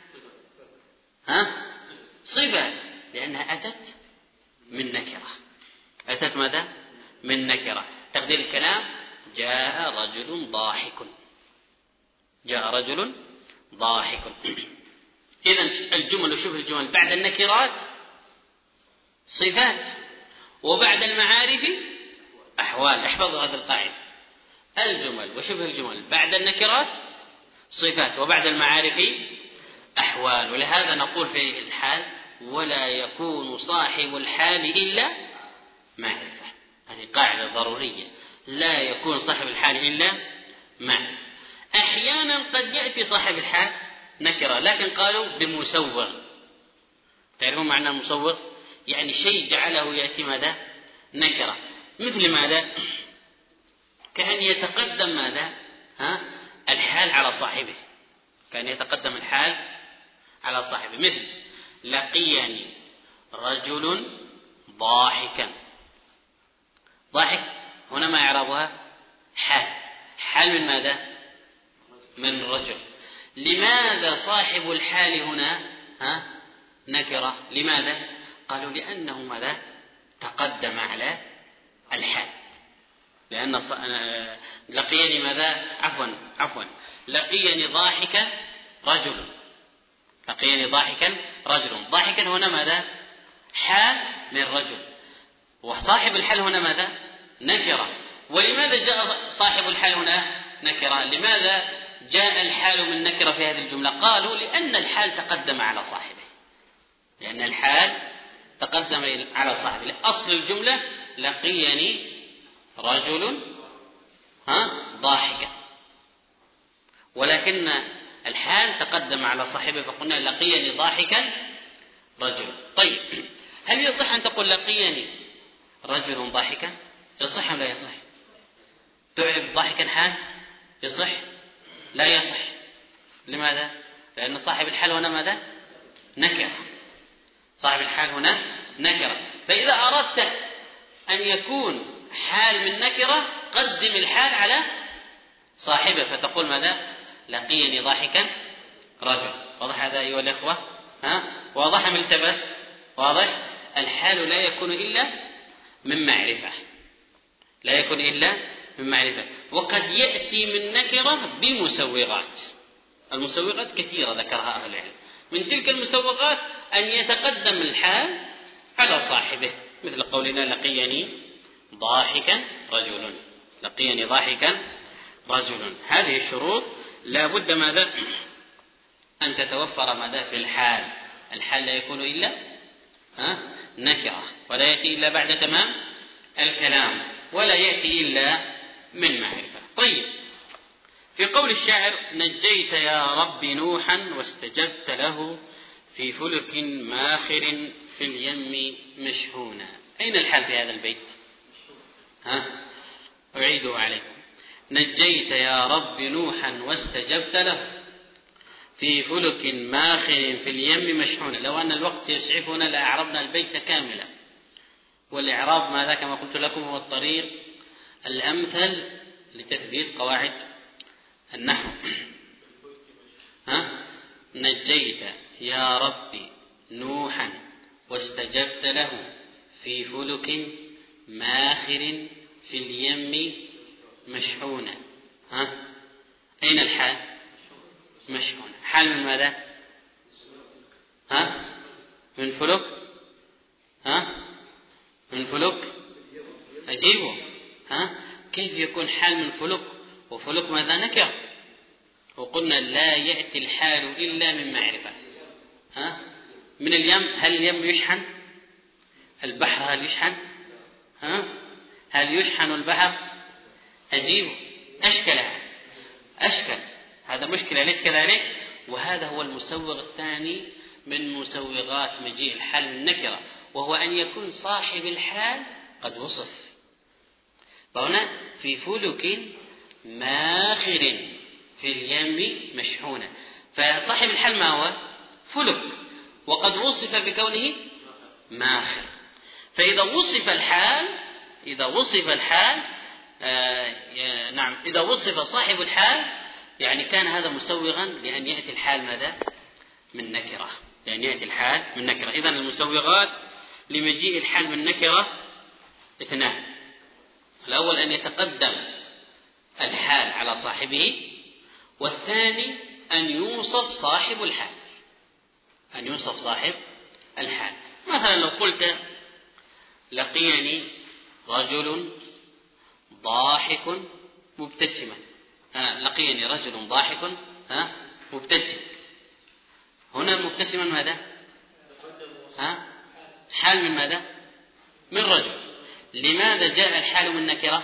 صفة، لأنها أتت من نكرة. أتت ماذا؟ من نكرة. تقدير الكلام جاء رجل ضاحك، جاء رجل ضاحك. إذن الجمل وشبه الجمل بعد النكرات صفات، وبعد المعارف أحوال. احفظوا هذه القاعدة. الجمل وشبه الجمل بعد النكرات صفات، وبعد المعارف أحوال. ولهذا نقول في الحال ولا يكون صاحب الحال إلا معرفة. هذه قاعدة ضرورية، لا يكون صاحب الحال إلا معرفة. أحيانا قد يأتي صاحب الحال نكرة، لكن قالوا بمسوغ. تعرفون معنى المسوغ؟ يعني شيء جعله يأتي ماذا؟ نكرة. مثل ماذا؟ كأن يتقدم ماذا؟ الحال على صاحبه، كان يتقدم الحال على صاحبه، مثل لقيني رجل ضاحكا. ضاحك هنا ما إعرابها؟ حال من ماذا؟ من رجل. لماذا صاحب الحال هنا نكرة؟ لماذا؟ قالوا لأنه ماذا؟ تقدم على الحال. لأن لقيني ماذا؟ عفوا لقيني ضاحكا رجل. لقيني ضاحكا رجل. ضاحكا هنا ماذا؟ حال من رجل، وصاحب الحال هنا ماذا؟ نكرة. ولماذا جاء صاحب الحال هنا نكرة؟ لماذا جاء الحال من نكرة في هذه الجملة؟ قالوا لأن الحال تقدم على صاحبه، لأن الحال تقدم على صاحبه. أصل الجملة لقيني رجل ضاحكا، ولكن الحال تقدم على صاحبه فقلنا لقيني ضاحكا رجل. طيب، هل يصح أن تقول لقيني رجل ضاحكا؟ يصح أم لا يصح؟ تعرف ضاحكا حال؟ يصح؟ لا يصح. لماذا؟ لأن صاحب الحال هنا ماذا؟ نكرة. صاحب الحال هنا نكرة. فإذا أردت أن يكون حال من نكرة قدم الحال على صاحبه، فتقول ماذا؟ لقيني ضاحكا رجل. واضح هذا أيها الإخوة؟ واضح أم التبس؟ واضح. الحال لا يكون إلا من معرفة، لا يكون إلا من معرفة. وقد يأتي من نكرة بمسوغات. المسوغات كثيرة ذكرها أهل العلم. من تلك المسوغات أن يتقدم الحال على صاحبه، مثل قولنا لقيني ضاحكا رجل. لقيني ضاحكا رجل. هذه الشروط لا بد ماذا؟ أن تتوفر ماذا؟ في الحال. الحال لا يكون إلا نكرة، ولا يأتي إلا بعد تمام الكلام، ولا يأتي إلا من معرفة. طيب، في قول الشاعر نجيت يا رب نوحا واستجبت له في فلك ماخر في اليم مشحونا. أين الحال في هذا البيت؟ أعيده عليكم. نجيت يا رب نوحا واستجبت له في فلك ماخر في اليم مشحونا. لو أن الوقت يسعفنا لأعربنا البيت كاملا. والإعراب ماذا؟ كما قلت لكم هو الطريق الأمثل لتثبيت قواعد النحو. نجيت يا ربي نوحا واستجبت له في فلك ماخر في اليم مشحونا. أين الحال؟ مشحونا. حال من ماذا؟ من فلك. من فلك. أجيبه. كيف يكون حال من فلك؟ وفلك ماذا؟ نكر. وقلنا لا يأتي الحال إلا من معرفة. من اليم. هل اليم يشحن؟ البحر هل يشحن؟ هل يشحن البحر؟ أجيبه. أشكل. هذا مشكلة، ليس كذلك؟ وهذا هو المسوغ الثاني من مسوغات مجيء الحال من نكرة، وهو أن يكون صاحب الحال قد وصف. فهنا في فلك ماخر في اليم مشحونة، فصاحب الحال ما هو؟ فلك، وقد وصف بكونه ماخر. فإذا وصف الحال إذا وصف صاحب الحال يعني كان هذا مسوغا لأن يأتي الحال ماذا؟ من نكرة. لأن يأتي الحال من نكرة. إذن المسوغات لمجيء الحال من نكرة اثنان. الأول أن يتقدم الحال على صاحبه، والثاني أن يوصف صاحب الحال. أن يوصف صاحب الحال. مثلا لو قلت لقيني رجل ضاحك مبتسما. لقيني رجل ضاحك مبتسم. هنا مبتسما ماذا؟ حال من ماذا؟ من رجل. لماذا جاء الحال من نكرة؟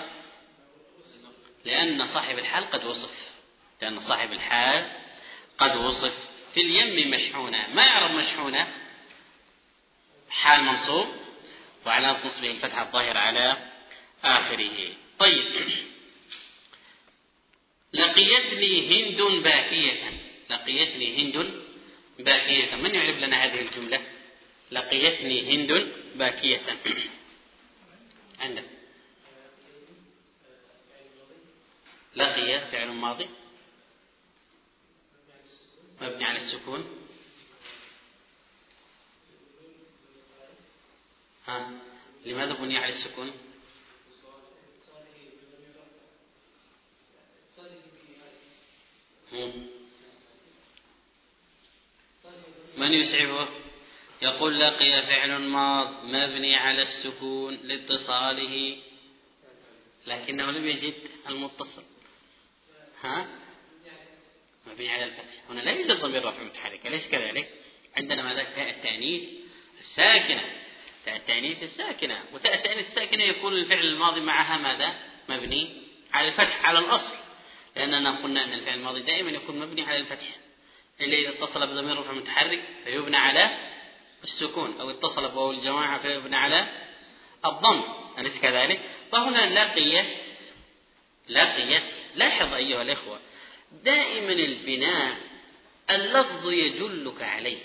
لأن صاحب الحال قد وصف. لأن صاحب الحال قد وصف. في اليم مشحونة. ما يعرف مشحونة؟ حال منصوب وعلامة نصبه الفتحة الظاهرة على آخره. طيب، لقيتني هند باكية. لقيتني هند باكية، من يعرف لنا هذه الجملة؟ لقيتني هند باكية. عندك لقي فعل ماضي مبني على السكون. لماذا بني على السكون؟ من يسعفه؟ يقول لقي فعل ماض مبني على السكون لاتصاله، لكنه لم يجد المتصل. مبني على الفتح. هنا لا يوجد ضمير رفع متحرك، أليس كذلك؟ عندنا ماذا؟ تاء التأنيث الساكنة. تاء التأنيث الساكنة، وتاء التأنيث الساكنة يكون الفعل الماضي معها ماذا؟ مبني على الفتح على الأصل، لأننا قلنا أن الفعل الماضي دائما يكون مبني على الفتح، إلا إذا اتصل بضمير رفع متحرك فيبنى على السكون، أو اتصل بواو الجماعة فيبنى على الضم، أليس كذلك؟ فهنا لقيت. لاحظ أيها الإخوة، دائما البناء اللفظ يدلك عليه،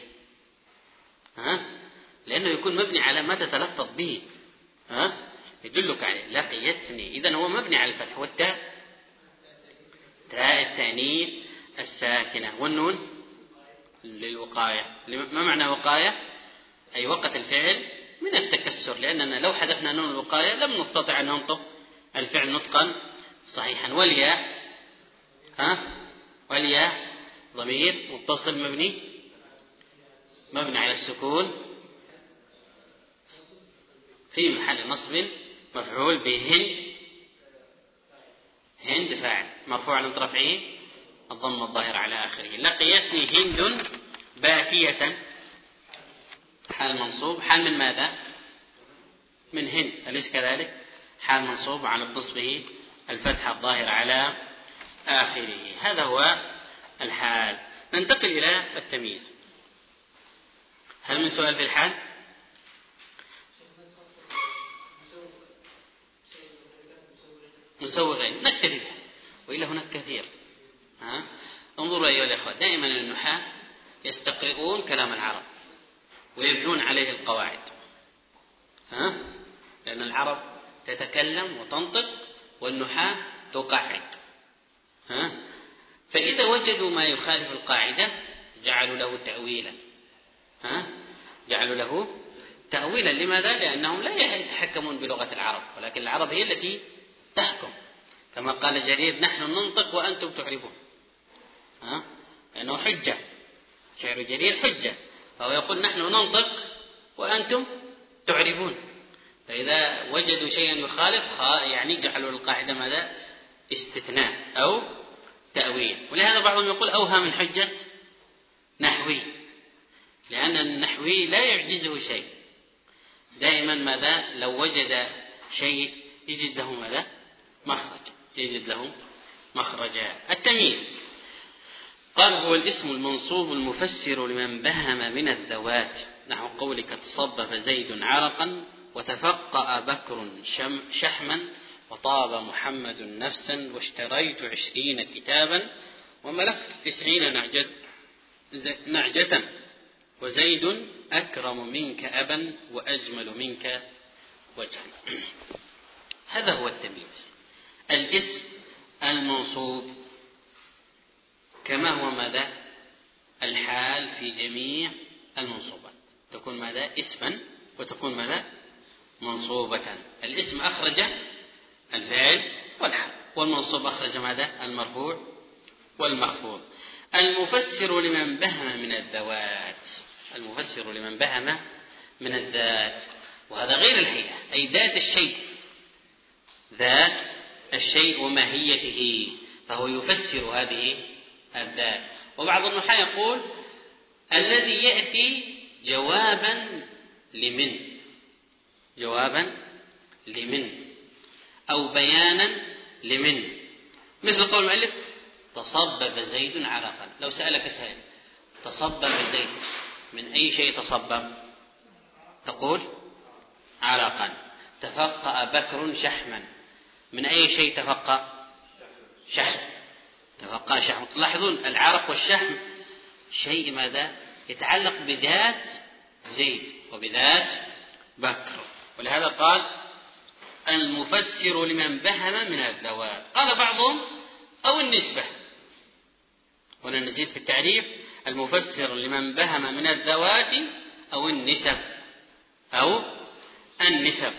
لأنه يكون مبني على ما تتلفظ به، يدلك عليه. لقيتني، إذن هو مبني على الفتح، والتاء تاء التأنيث الساكنة، والنون للوقاية. ما معنى وقاية؟ أي وقت الفعل من التكسر، لأننا لو حذفنا نون الوقاية لم نستطع أن ننطق الفعل نطقا صحيحا. والياء والياء ضمير متصل مبني على السكون في محل نصب مفعول به. هند فاعل مرفوع على رفعه الضم الظاهر على آخره. لقيتني هند باكية، حال منصوب. حال من ماذا؟ من هند، أليس كذلك؟ حال منصوب على نصبه الفتحة الظاهر على آخره. هذا هو الحال. ننتقل إلى التمييز. هل من سؤال في الحال؟ مسوغين نكتفي به، وإلا هناك كثير. انظروا أيها الأخوة، دائما النحاة يستقرئون كلام العرب ويبنون عليه القواعد، لأن العرب تتكلم وتنطق والنحاة تقعد. فإذا وجدوا ما يخالف القاعدة جعلوا له تأويلا. جعلوا له تأويلا. لماذا؟ لأنهم لا يتحكمون بلغة العرب، ولكن العرب هي التي تحكم. كما قال جرير: نحن ننطق وأنتم تعربون. لأنه حجة، شعر جرير حجة، فهو يقول نحن ننطق وأنتم تعربون. فإذا وجدوا شيئا يخالف يعني جعلوا القاعدة ماذا؟ استثناء أو تأويل. ولهذا بعضهم يقول أوهم من حجة نحوي، لأن النحوي لا يعجزه شيء، دائما ماذا؟ لو وجد شيء يجد له ماذا؟ مخرج، يجد له مخرجا. التمييز قال: هو الاسم المنصوب المفسر لمن بهم من الذوات، نحو قولك: تصبب زيد عرقا، وتفقأ بكر شحما، وطاب محمد نفسا، واشتريت 20 كتابا، وملكت 90 نعجة، وزيد أكرم منك أبا، وأجمل منك وجها. هذا هو التمييز. الاسم المنصوب كما هو ماذا؟ الحال في جميع المنصوبات تكون ماذا؟ اسما، وتكون ماذا؟ منصوبة. الاسم أخرج الفاعل والحال، والمنصوب أخرج ماذا؟ المرفوع والمخفوض. المفسر لمن بهم من الذوات، المفسر لمن بهم من الذات، وهذا غير الهيئة، أي ذات الشيء، ذات الشيء وماهيته، فهو يفسر هذه الذات. وبعض النحاة يقول: الذي يأتي جوابا لمن، جوابا لمن، أو بيانا لمن، مثل قول المؤلف: تصبب زيد عرقا. لو سألك سائل: تصبب زيد من أي شيء تصبب؟ تقول: عرقا. تفقأ بكر شحما، من أي شيء تفقأ؟ شحم. تفقأ شحم. تلاحظون العرق والشحم شيء ماذا يتعلق بذات زيد وبذات بكر، ولهذا قال المفسر لمن بهم من الذوات. قال بعضهم أو النسبة، هنا نزيد في التعريف المفسر لمن بهم من الذوات أو النسب أو النسب.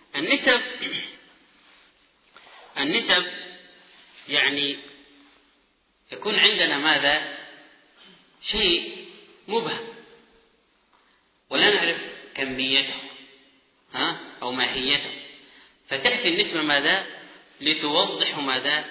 النسب يعني يكون عندنا ماذا شيء مبهم ولا نعرف كميته أو ماهيته، فتأتي النسبة ماذا لتوضح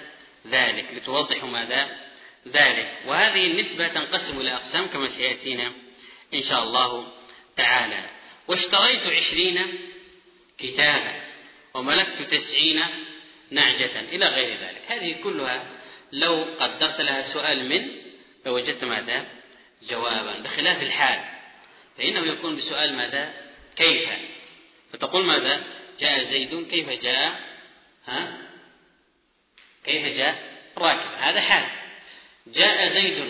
ماذا ذلك. وهذه النسبة تنقسم إلى أقسام كما سيأتينا إن شاء الله تعالى. واشتريت 20 كتابا وملكت 90 نعجة إلى غير ذلك. هذه كلها لو قدرت لها سؤال لوجدت ماذا جوابا، بخلاف الحال فإنه يكون بسؤال ماذا كيف، فتقول ماذا جاء زيد كيف جاء راكب، هذا حال. جاء زيد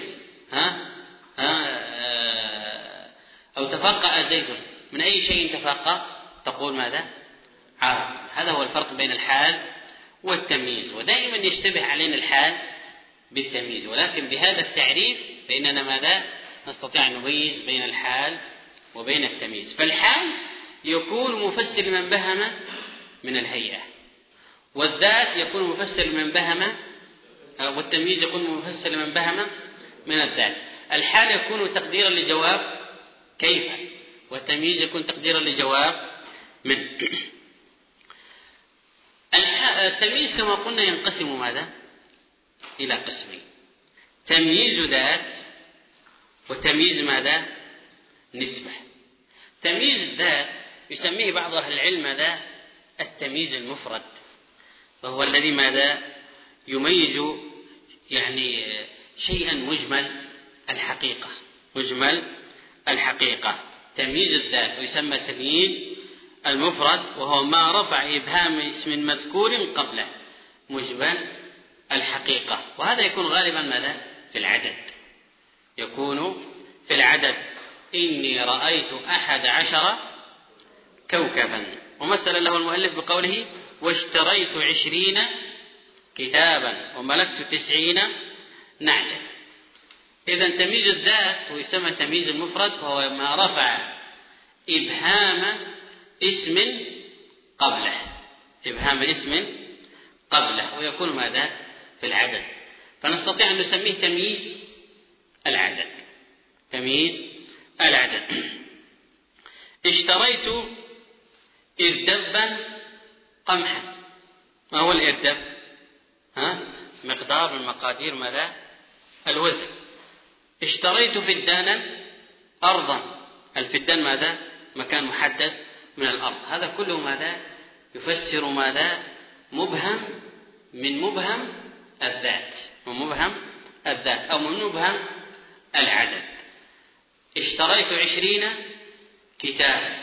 أو تفقأ زيد، من أي شيء تفقأ تقول ماذا عرق. هذا هو الفرق بين الحال والتمييز، ودائما يشتبه علينا الحال بالتمييز، ولكن بهذا التعريف فإننا ماذا نستطيع أن نميز بين الحال وبين التمييز. فالحال يكون مفسر لمن بهم من الهيئة، والذات يكون مفسر لمن بهم، والتمييز يكون مفسر لمن بهم من الذات. الحال يكون تقديرا لجواب كيف، والتمييز يكون تقديرا لجواب من. التمييز كما قلنا ينقسم ماذا إلى قسمين: تمييز ذات وتمييز ماذا نسبة. تمييز الذات يسميه بعض أهل العلم ماذا التمييز المفرد، وهو الذي ماذا يميز يعني شيئا مجمل الحقيقة. تمييز الذات ويسمى تمييز المفرد، وهو ما رفع إبهام اسم مذكور قبله مجمل الحقيقة. وهذا يكون غالبا ماذا في العدد، يكون في العدد: إني رأيت 11 كوكبا. ومثل له المؤلف بقوله: واشتريت 20 كتابا وملكت 90 نعجة. إذن تمييز الذات ويسمى تمييز المفرد، وهو ما رفع إبهام اسم قبله ويكون ماذا في العدد، فنستطيع أن نسميه تمييز العدد. اشتريت إردبا قمحا. ما هو الإردب؟ مقدار من مقادير ماذا الوزن. اشتريت فدانا أرضا. الفدان ماذا مكان محدد من الأرض. هذا كله ماذا يفسر ماذا مبهم من مبهم الذات أو من مبهم العدد. اشتريت 20 كتابا.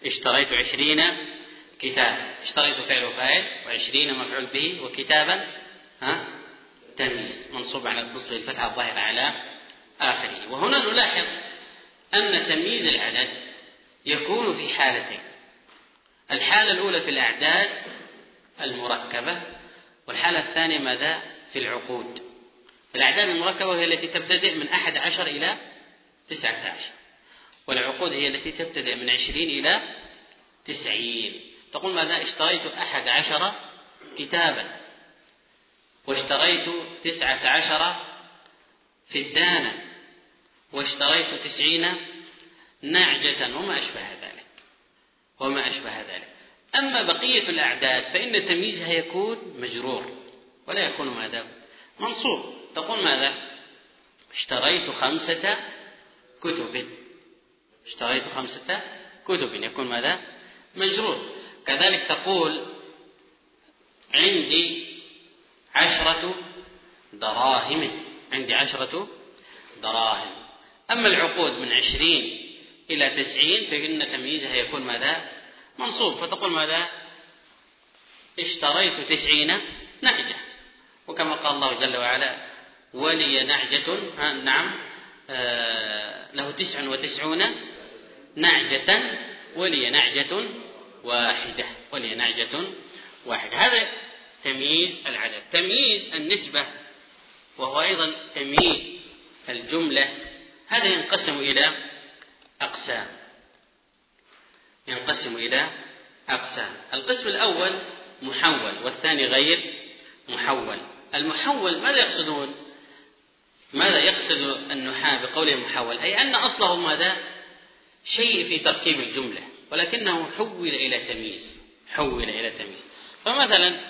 اشتريت فعل وفاعل، و20 مفعول به، وكتابا تمييز منصوب على النصب الفتحة الظاهرة على آخره. وهنا نلاحظ أن تمييز العدد يكون في حالتين: الحالة الأولى في الأعداد المركبة، والحالة الثانية ماذا في العقود. الأعداد المركبة وهي التي تبتدئ من 11 إلى 19، والعقود هي التي تبتدئ من 20 إلى 90. تقول ماذا اشتريت 11 كتابا، واشتريت 19 فدانا، واشتريت 90 نعجة، وما أشبه ذلك. أما بقية الأعداد فإن تمييزها يكون مجرور ولا يكون ماذا منصوب. تقول ماذا اشتريت 5 كتب، يكون ماذا مجرور. كذلك تقول عندي 10 دراهم، أما العقود من 20 إلى 90 فإن تمييزها يكون ماذا منصوب. فتقول ماذا اشتريت 90 نعجة، وكما قال الله جل وعلا: ولي نعجة، نعم، له 99 نعجة ولي نعجة واحدة، ولي نعجة واحدة. هذا تمييز العدد. تمييز النسبة وهو أيضا تمييز الجملة، هذا ينقسم إلى أقسام. القسم الأول محول، والثاني غير محول. المحول ماذا يقصد النحاة بقوله محول؟ أي أن أصله ماذا؟ شيء في تركيب الجملة، ولكنه حول إلى تمييز. فمثلا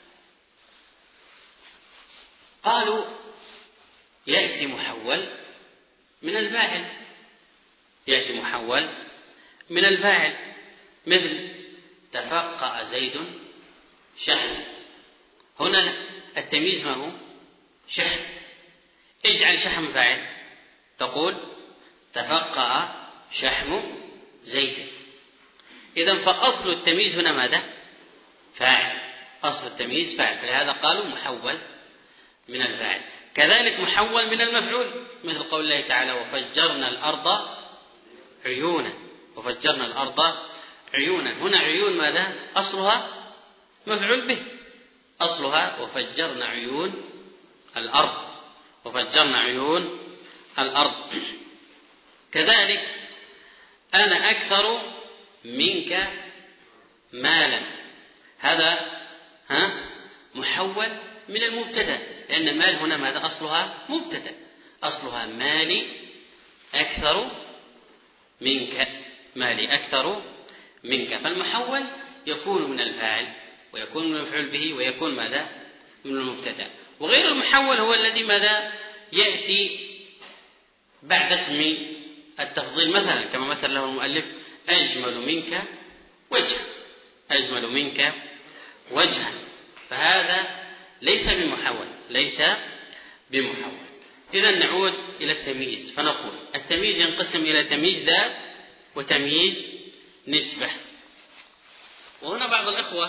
قالوا يأتي محول من الفاعل، مثل تفقأ زيد شحم. هنا التمييز ما هو؟ شحم. اجعل شحم فاعل، تقول تفقأ شحم زيد. إذن فأصل التمييز هنا ماذا؟ فاعل. فلهذا قالوا محول من الفاعل. كذلك محول من المفعول، مثل قول الله تعالى وفجرنا الأرض عيونا. هنا عيون ماذا؟ أصلها مفعول به، أصلها وفجرنا عيون الأرض. كذلك أنا أكثر منك مالا، هذا محول من المبتدأ، لأن مال هنا ماذا؟ أصلها مبتدأ، أصلها مالي أكثر منك. فالمحول يكون من الفاعل، ويكون من المفعول به، ويكون ماذا؟ من المبتدأ. وغير المحول هو الذي ماذا؟ يأتي بعد اسم التفضيل، مثلا كما مثل له المؤلف أجمل منك وجها، فهذا ليس بمحول. إذا نعود إلى التمييز، فنقول التمييز ينقسم إلى تمييز ذات وتمييز نسبة. وهنا بعض الأخوة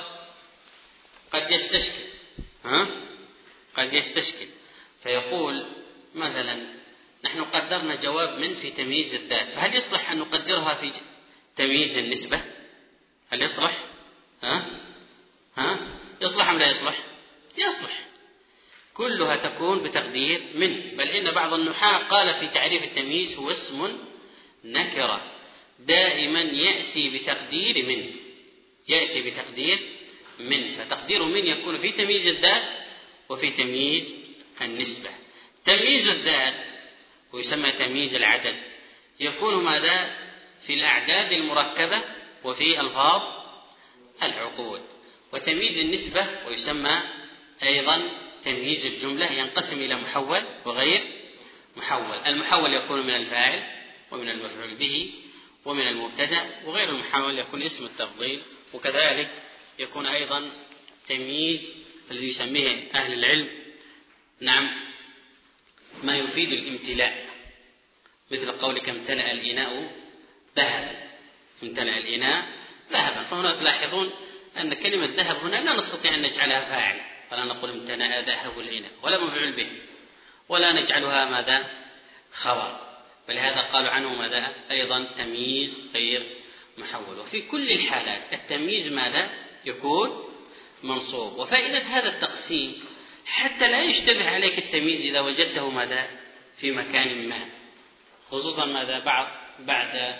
قد يستشكل فيقول مثلا نحن قدرنا جواب من في تمييز الذات، فهل يصلح أن نقدرها في تمييز النسبة؟ هل يصلح؟ يصلح أم لا يصلح؟ يصلح، كلها تكون بتقدير من. بل إن بعض النحاة قال في تعريف التمييز هو اسم نكرة دائما يأتي بتقدير من، فتقدير من يكون في تمييز الذات وفي تمييز النسبة. تمييز الذات ويسمى تمييز العدد يكون ماذا؟ في الأعداد المركبة وفي ألفاظ العقود. وتمييز النسبة ويسمى أيضا تمييز الجملة، ينقسم إلى محول وغير محول. المحول يكون من الفاعل ومن المفعول به ومن المبتدأ، وغير المحول يكون اسم التفضيل. وكذلك يكون أيضا تمييز الذي يسميه أهل العلم ما يفيد الامتلاء، مثل قولك امتلأ الإناء ذهبا. فهنا تلاحظون أن كلمة ذهب هنا لا نستطيع أن نجعلها فاعل، فلا نقول امتلأ ذهب الإناء ولا مفعول به، ولا نجعلها ماذا؟ خبر. ولهذا قالوا عنه ماذا؟ أيضا تمييز غير محول. وفي كل الحالات التمييز ماذا؟ يكون منصوب. وفائدة هذا التقسيم حتى لا يشتبه عليك التمييز إذا وجدته ماذا؟ في مكان ما، خصوصا ماذا؟ بعد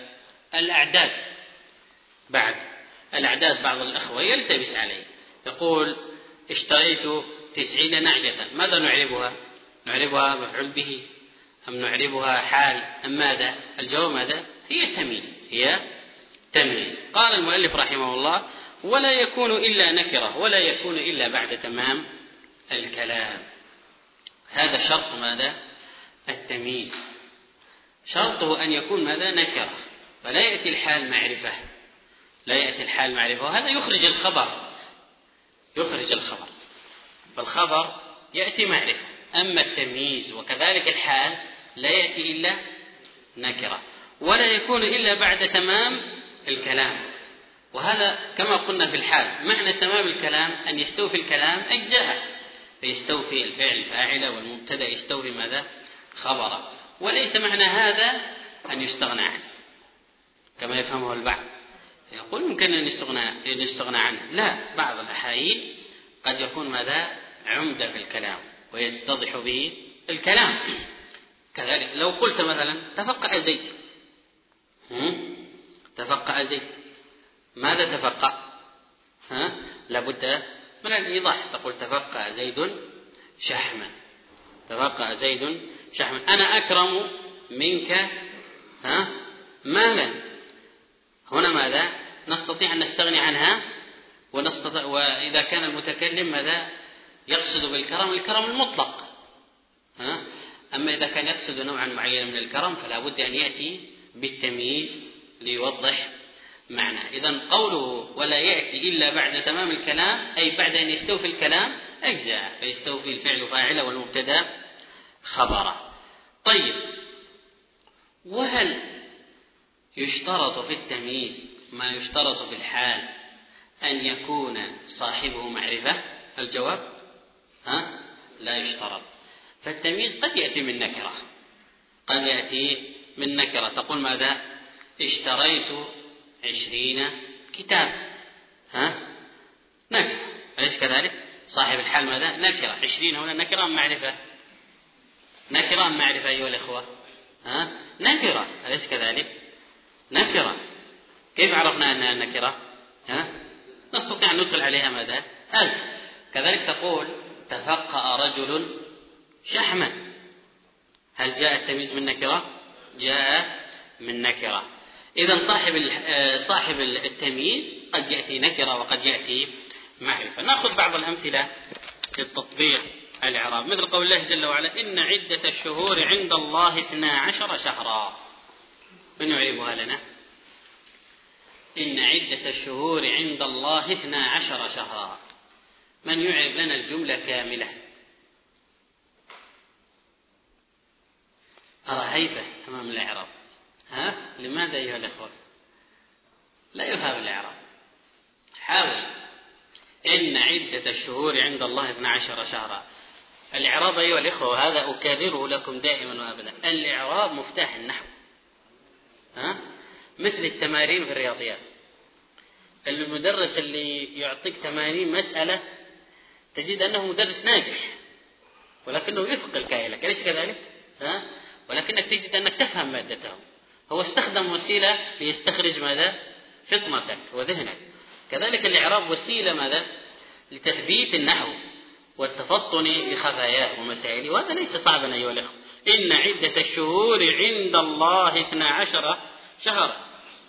الأعداد بعض الأخوة يلتبس عليه، يقول اشتريت 90 نعجة، ماذا نعربها؟ نعربها مفعول به أم نعربها حال أم ماذا؟ الجواب ماذا؟ هي تمييز. قال المؤلف رحمه الله ولا يكون إلا نكرة، ولا يكون إلا بعد تمام الكلام. هذا شرط ماذا؟ التمييز، شرطه أن يكون ماذا؟ نكرة، فلا يأتي الحال معرفة، وهذا يخرج الخبر، فالخبر يأتي معرفة. أما التمييز وكذلك الحال لا يأتي إلا نكرة. ولا يكون إلا بعد تمام الكلام، وهذا كما قلنا في الحال، معنى تمام الكلام أن يستوفي الكلام أجزاءه، فيستوفي الفعل فاعل والمبتدأ يستوفي ماذا؟ خبره. وليس معنى هذا أن يستغنى عنه كما يفهمه البعض، يقول يمكن أن يستغنى عنه. لا، بعض الأحايين قد يكون ماذا؟ عمدة في الكلام ويتضح به الكلام. كذلك لو قلت مثلا تفقأ زيد، تفقأ زيد، ماذا تفقأ؟ لابد من الإيضاح، تقول تفقأ زيد شحما، تفقأ زيد شحما، أنا أكرم منك مالا. هنا ماذا؟ نستطيع أن نستغني عنها وإذا كان المتكلم ماذا؟ يقصد بالكرم الكرم المطلق. أما إذا كان يقصد نوعا معينا من الكرم فلا بد أن يأتي بالتمييز ليوضح معنى. إذن قوله ولا يأتي إلا بعد تمام الكلام أي بعد أن يستوفي الكلام أجزاء، فيستوفي الفعل فاعله والمبتدا خبره. طيب، وهل يشترط في التمييز ما يشترط في الحال أن يكون صاحبه معرفة؟ الجواب لا يشترط. فالتمييز قد يأتي من نكرة، قد يأتي من نكرة، تقول ماذا؟ اشتريت 20 كتاب، نكرة، أليس كذلك؟ صاحب الحال ماذا؟ نكرة. 20 هنا نكرة أم معرفة؟ نكرة أم معرفة أيها الإخوة؟ نكرة، أليس كذلك؟ نكرة. كيف عرفنا أنها نكرة؟ نستطيع أن ندخل عليها ماذا؟ كذلك تقول تفقأ رجل شحما، هل جاء التمييز من نكرة؟ جاء من نكرة. إذن صاحب التمييز قد يأتي نكرة وقد يأتي معرفة. نأخذ بعض الأمثلة للتطبيق الإعراب، مثل قول الله جل وعلا إن عدة الشهور عند الله 12 شهرا. من يعربها لنا؟ إن عدة الشهور عند الله 12 شهرا. من يعرب لنا الجملة كاملة؟ أرى هيبة أمام الإعراب. لماذا أيها الأخوة؟ لا يفهم الإعراب. حاول. إن عدة الشهور عند الله 12 شهرا. الإعراب أيها الأخوة، وهذا أكرره لكم دائما وأبدا، الإعراب مفتاح النحو. مثل التمارين في الرياضيات، المدرس اللي يعطيك 80 مسألة تجد أنه مدرس ناجح ولكنه يثقل كائلك، أليس كذلك؟ ولكنك تجد أنك تفهم مادته. هو استخدم وسيلة ليستخرج ماذا؟ فطنتك وذهنك. كذلك الإعراب وسيلة ماذا؟ لتثبيت النحو والتفطن لخفاياه ومسائله، وهذا ليس صعبا أيها الأخوة. إن عدة الشهور عند الله 12 شهرا.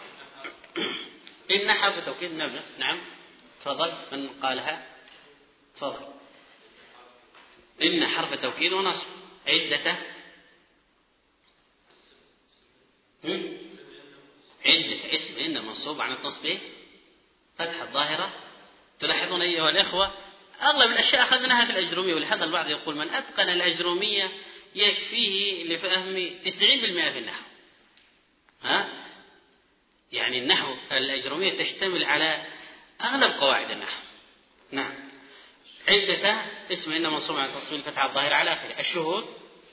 إن حرف توكيد. نعم، تفضل. من قالها؟ تفضل. إن حرف توكيد ونصب. عدة عدة اسم إن منصوب عن التصبيح فتح الظاهرة. تلاحظون أيها الأخوة أغلب الأشياء أخذناها في الأجرومية، ولهذا البعض يقول من أتقن الأجرومية يكفيه لفهم 90% في النحو. يعني النحو الأجرومية تشتمل على أغلب قواعد النحو. نعم. عدة اسم إن منصوب عن التصبيح فتح الظاهرة على آخره. الشهور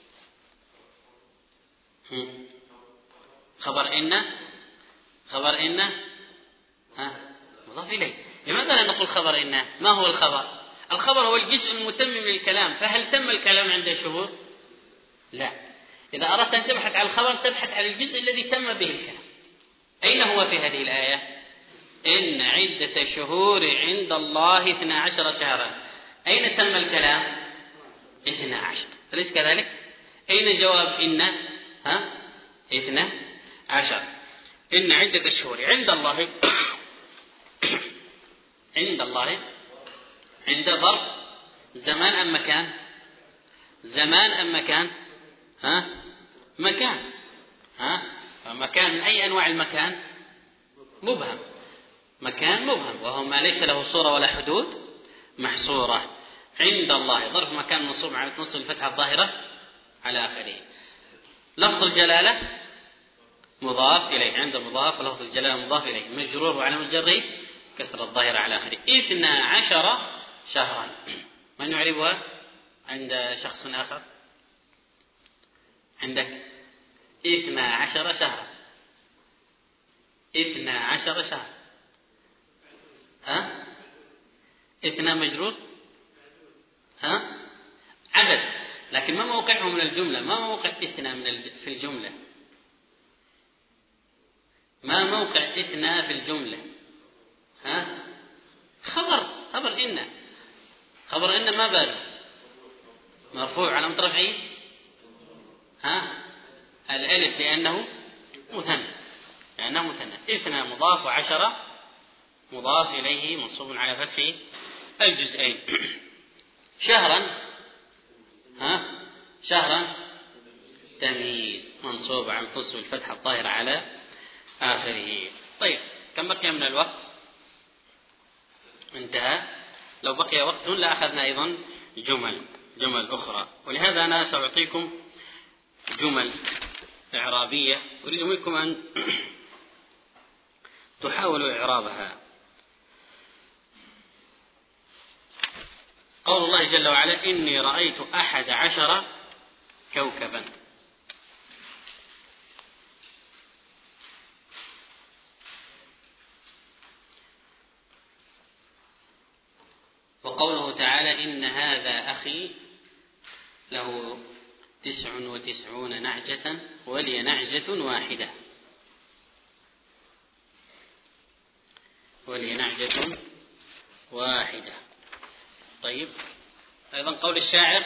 خبر إن مضاف إليه. لماذا لا نقول خبر إن؟ ما هو الخبر؟ الخبر هو الجزء المتمم للكلام، فهل تم الكلام عند الشهور؟ لا. إذا أردت أن تبحث عن الخبر تبحث عن الجزء الذي تم به الكلام. أين هو في هذه الآية؟ إن عدة الشهور عند الله 12 شهرا. أين تم الكلام؟ 12. أليس كذلك؟ أين جواب إن؟ 12. إن عدة الشهور عند الله عند الله عند ظرف زمان أم مكان؟ زمان أم مكان؟ مكان. مكان من أي أنواع المكان؟ مبهم. مكان مبهم، وهو ما ليس له صورة ولا حدود محصورة. عند الله ظرف مكان منصوب على نصب الفتحة الظاهرة على آخره. لفظ الجلالة مضاف إليه، عند مضاف، ولفظ الجلالة مضاف إليه، مجرور وعلامة جره كسر الظاهرة على آخره. 12 شهرا. من يعربها؟ عند شخص آخر؟ عندك 12 شهرا. 12 شهر. ها؟ 2 مجرور؟ ها؟ عدد، لكن ما موقعه من الجملة؟ ما موقع 2 في الجملة؟ ما موقع 2 في الجملة؟ ها؟ خبر إن. خبر إن ما باله؟ مرفوع على رفعه ها؟ الألف لأنه مثنى. 2 مضاف، و10 مضاف إليه منصوب على فتح الجزئين. شهرا، ها؟ شهرا تمييز منصوب على القص والفتحة الظاهرة على آخره. طيب، كم بقي من الوقت؟ انتهى. لو بقي وقت لأخذنا أيضا جمل أخرى، ولهذا أنا سأعطيكم جمل إعرابية أريد منكم أن تحاولوا إعرابها. قول الله جل وعلا: إني رأيت 11 كوكبا. وقوله تعالى: إن هذا أخي له 99 نعجة ولي نعجة واحدة. طيب، أيضا قول الشاعر: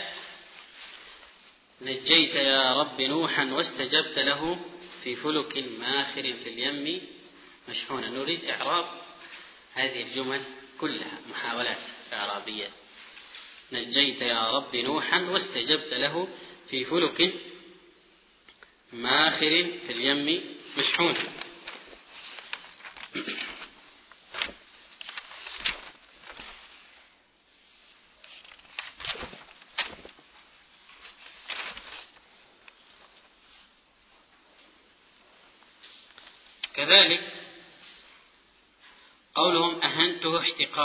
نجيت يا رب نوحا واستجبت له في فلك ماخر في اليم مشحونا. نريد إعراب هذه الجمل كلها، محاولات إعرابية. نجيت يا رب نوحا واستجبت له في فلك ماخر في اليم مشحونا. كذلك قولهم: أهنته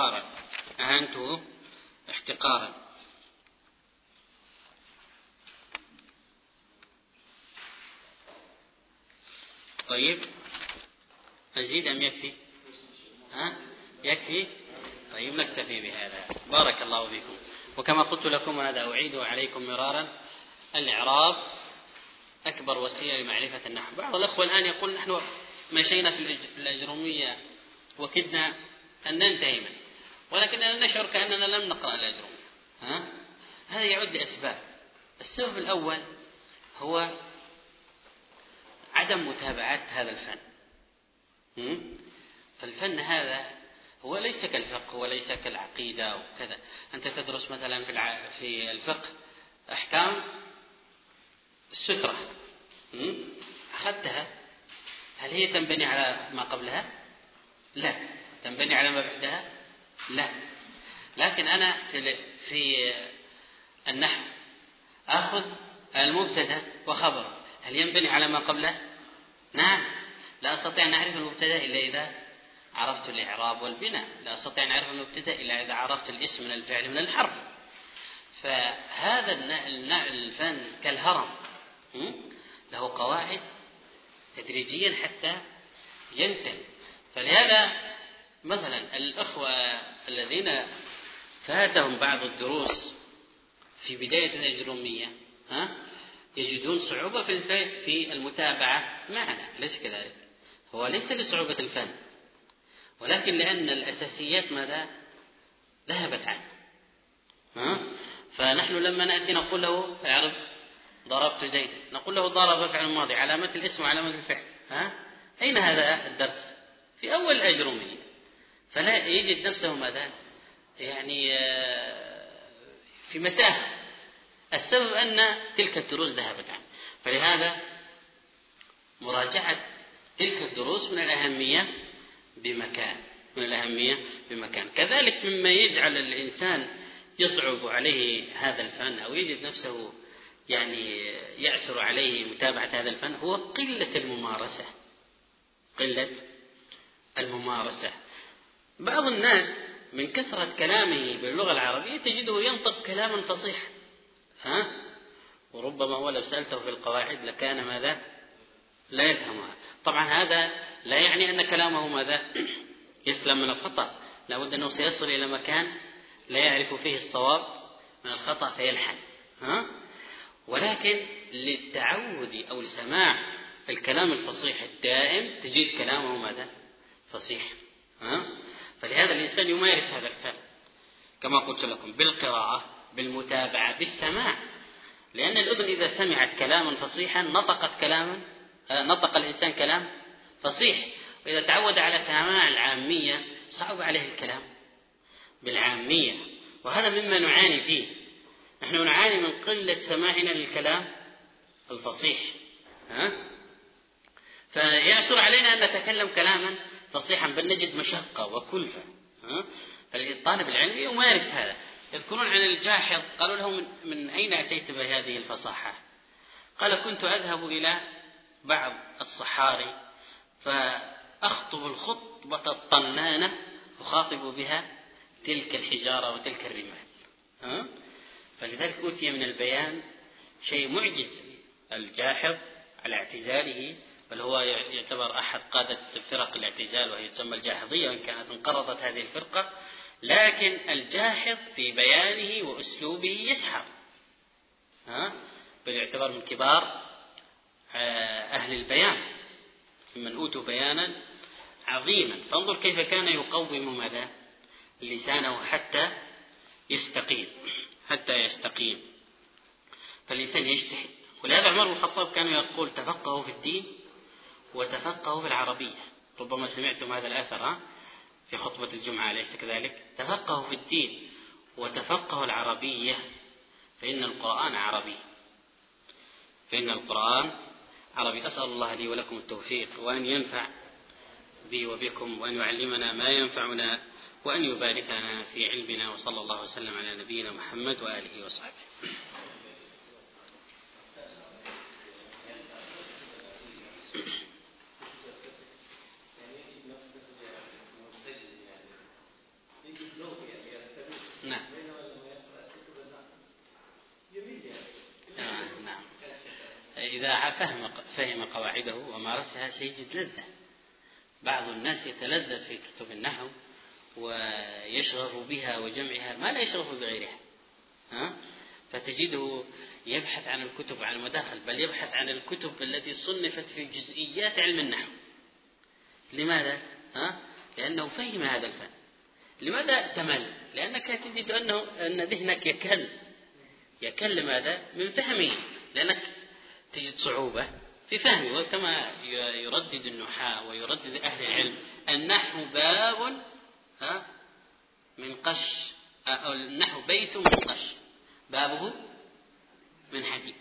احتقارا. طيب، أزيد أم يكفي؟ يكفي؟ طيب، نكتفي بهذا. بارك الله فيكم. وكما قلت لكم وهذا أعيده عليكم مرارا، الإعراب أكبر وسيلة لمعرفة النحو. بعض الأخوة الآن يقول: نحن مشينا في الأجرومية وكدنا أن ننتهي منه، ولكننا نشعر كأننا لم نقرأ الأجرومية. هذا يعود لأسباب. السبب الأول هو عدم متابعة هذا الفن. فالفن هذا هو ليس كالفقه وليس كالعقيدة وكذا. أنت تدرس مثلا في الفقه أحكام السترة، أخذتها، هل هي تنبني على ما قبلها؟ لا. تنبني على ما بعدها؟ لا. لكن أنا في النحو أخذ المبتدأ وخبره، هل ينبني على ما قبله؟ نعم. لا أستطيع أن أعرف المبتدأ إلا إذا عرفت الإعراب والبناء. لا أستطيع أن أعرف المبتدأ إلا إذا عرفت الاسم من الفعل من الحرف. فهذا الفن كالهرم، له قواعد تدريجيا حتى ينتهي. فلهذا مثلا الأخوة الذين فاتهم بعض الدروس في بداية الأجرومية يجدون صعوبة في المتابعة معنا. ليش كذلك؟ هو ليس لصعوبة الفن، ولكن لأن الأساسيات ماذا؟ ذهبت عنه. فنحن لما نأتي نقول له: اعرب ضربت زيدا، نقول له: ضرب فعل ماضي علامة الاسم وعلامة الفعل. أين هذا الدرس؟ في أول الأجرومية. فلا يجد نفسه ماذا؟ يعني في متاهة. السبب أن تلك الدروس ذهبت عنه. فلهذا مراجعة تلك الدروس من الأهمية بمكان. كذلك مما يجعل الإنسان يصعب عليه هذا الفن أو يجد نفسه يعني يعسر عليه متابعة هذا الفن هو قلة الممارسة. بعض الناس من كثرة كلامه باللغة العربية تجده ينطق كلاما فصيحا، وربما هو لو سألته في القواعد لكان ماذا؟ لا يفهمها. طبعا هذا لا يعني أن كلامه ماذا؟ يسلم من الخطأ، لابد أنه سيصل إلى مكان لا يعرف فيه الصواب من الخطأ فيلحن. ولكن للتعود أو لسماع الكلام الفصيح الدائم تجد كلامه ماذا؟ فصيح. فلهذا الإنسان يمارس هذا الفعل كما قلت لكم بالقراءة، بالمتابعة، بالسماع، لأن الأذن إذا سمعت كلاما فصيحا نطق الإنسان كلام فصيح. وإذا تعود على سماع العامية صعب عليه الكلام بالعامية، وهذا مما نعاني فيه. نحن نعاني من قلة سماعنا للكلام الفصيح، فيعسر علينا أن نتكلم كلاما فصيحا، بل نجد مشقة وكلفة. فالطالب العلم يمارس هذا. يذكرون عن الجاحظ قالوا له من أين أتيت بهذه الفصاحة؟ قال كنت أذهب إلى بعض الصحاري فأخطب الخطبة الطنانة أخاطب بها تلك الحجارة وتلك الرمال. فلذلك أوتي من البيان شيء معجز الجاحظ على اعتزاله، بل هو يعتبر أحد قادة فرق الاعتزال وهي تسمى الجاحظية، وإن كانت انقرضت هذه الفرقة، لكن الجاحظ في بيانه وأسلوبه يسحر، بل يعتبر من كبار أهل البيان ممن أوتوا بيانا عظيما. فانظر كيف كان يقوم ماذا؟ لسانه حتى يستقيم. فالإنسان يجتهد. ولهذا عمر بن الخطاب كان يقول تفقهوا في الدين وتفقهوا في العربية. ربما سمعتم هذا الأثر في خطبة الجمعة، أليس كذلك؟ تفقهوا في الدين وتفقهوا العربية فإن القرآن عربي. أسأل الله لي ولكم التوفيق، وأن ينفع بي وبكم، وأن يعلمنا ما ينفعنا، وأن يبارك لنا في علمنا. وصلى الله وسلم على نبينا محمد وآله وصحبه. نعم. إذا فهم قواعده ومارسها سيجد لذة. بعض الناس يتلذذ في كتب النحو ويشغف بها وجمعها ما لا يشغف بغيرها، فتجده يبحث عن الكتب عن المداخل، بل يبحث عن الكتب التي صنفت في جزئيات علم النحو. لماذا؟ لأنه فهم هذا الفن. لماذا تمل؟ لأنك تجد أن ذهنك يكل ماذا؟ من فهمه، لأنك تجد صعوبة في فهمه. وكما يردد النحاة ويردد أهل العلم النحو باب من قش، أو النحو بيت من قش بابه من حديد.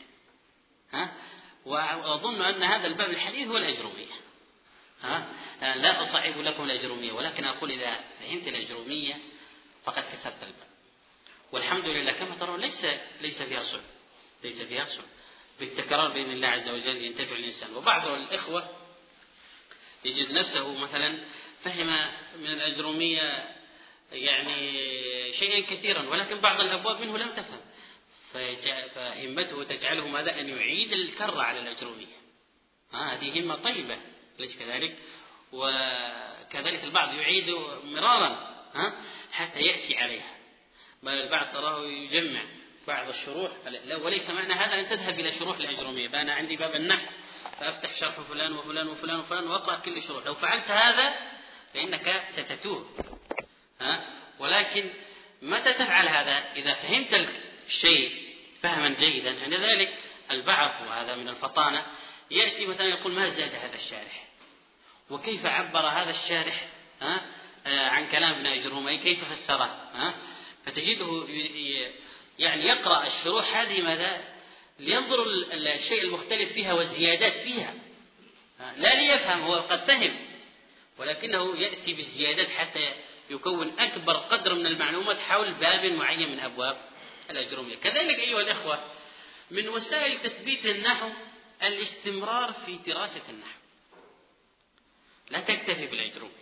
وأظن أن هذا الباب الحديد هو الأجرومية. لا أصعب لكم الأجرومية، ولكن أقول إذا فهمت الأجرومية فقد كسرت الباب. والحمد لله كما ترون ليس فيها صعب. بالتكرار بإذن الله عز وجل ينتفع الإنسان. وبعض الإخوة يجد نفسه مثلا فهم من الأجرومية يعني شيئا كثيرا، ولكن بعض الأبواب منه لم تفهم، فهمته تجعله ماذا؟ أن يعيد الكرة على الأجرومية. هذه همة طيبة، ليس كذلك؟ وكذلك البعض يعيد مرارا حتى يأتي عليها، بل البعض تراه يجمع بعض الشروح. وليس معنى هذا أن تذهب إلى شروح الأجرومية، فأنا عندي باب النحو فأفتح شرح فلان وفلان وفلان وفلان وأقرأ كل شروح. لو فعلت هذا فإنك ستتوه. ولكن متى تفعل هذا؟ إذا فهمت الشيء فهما جيدا. عند ذلك البعض، وهذا من الفطانة، يأتي مثلا يقول ما زاد هذا الشارح، وكيف عبر هذا الشارح عن كلام ابن أجرومي، كيف فسره. فتجده يعني يقرأ الشروح هذه ماذا؟ لينظر الشيء المختلف فيها والزيادات فيها، لا ليفهم، هو قد فهم، ولكنه يأتي بالزيادات حتى يكون أكبر قدر من المعلومات حول باب معين من أبواب الأجرومية. كذلك أيها الأخوة، من وسائل تثبيت النحو الاستمرار في دراسة النحو. لا تكتفي بالأجرومية.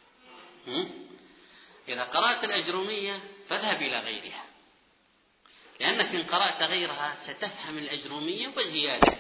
إذا قرأت الأجرومية فاذهب إلى غيرها. لأنك إن قرأت غيرها ستفهم الأجرومية وزيادة.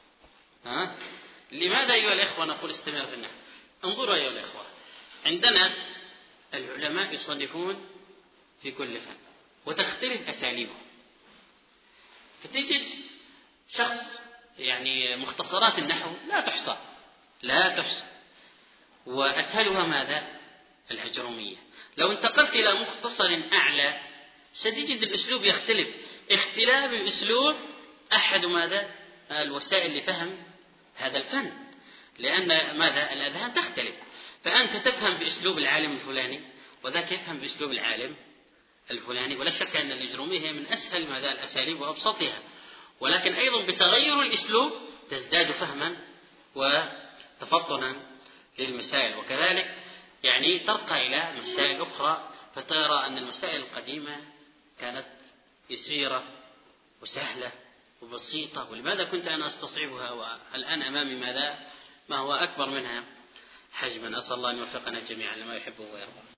لماذا أيها الإخوة نقول استمر في النحو؟ انظروا أيها الإخوة، عندنا العلماء يصنفون في كل فن وتختلف أساليبهم، فتجد شخص يعني مختصرات النحو لا تحصى، وأسهلها ماذا؟ الأجرومية. لو انتقلت إلى مختصر أعلى ستجد الأسلوب يختلف. اختلاف الأسلوب أحد ماذا؟ الوسائل لفهم هذا الفن، لأن ماذا؟ الأذهان تختلف، فأنت تفهم بأسلوب العالم الفلاني وذاك يفهم بأسلوب العالم الفلاني. ولا شك أن الأجرومية هي من أسهل ماذا الأساليب وأبسطها، ولكن أيضا بتغير الأسلوب تزداد فهما وتفطنا للمسائل، وكذلك يعني ترقى إلى مسائل أخرى فترى أن المسائل القديمة كانت يسيرة وسهلة وبسيطة، ولماذا كنت أنا أستصعبها والآن أمامي ماذا؟ ما هو أكبر منها حجما. أسأل الله أن يوفقنا جميعا لما يحبه ويرضى.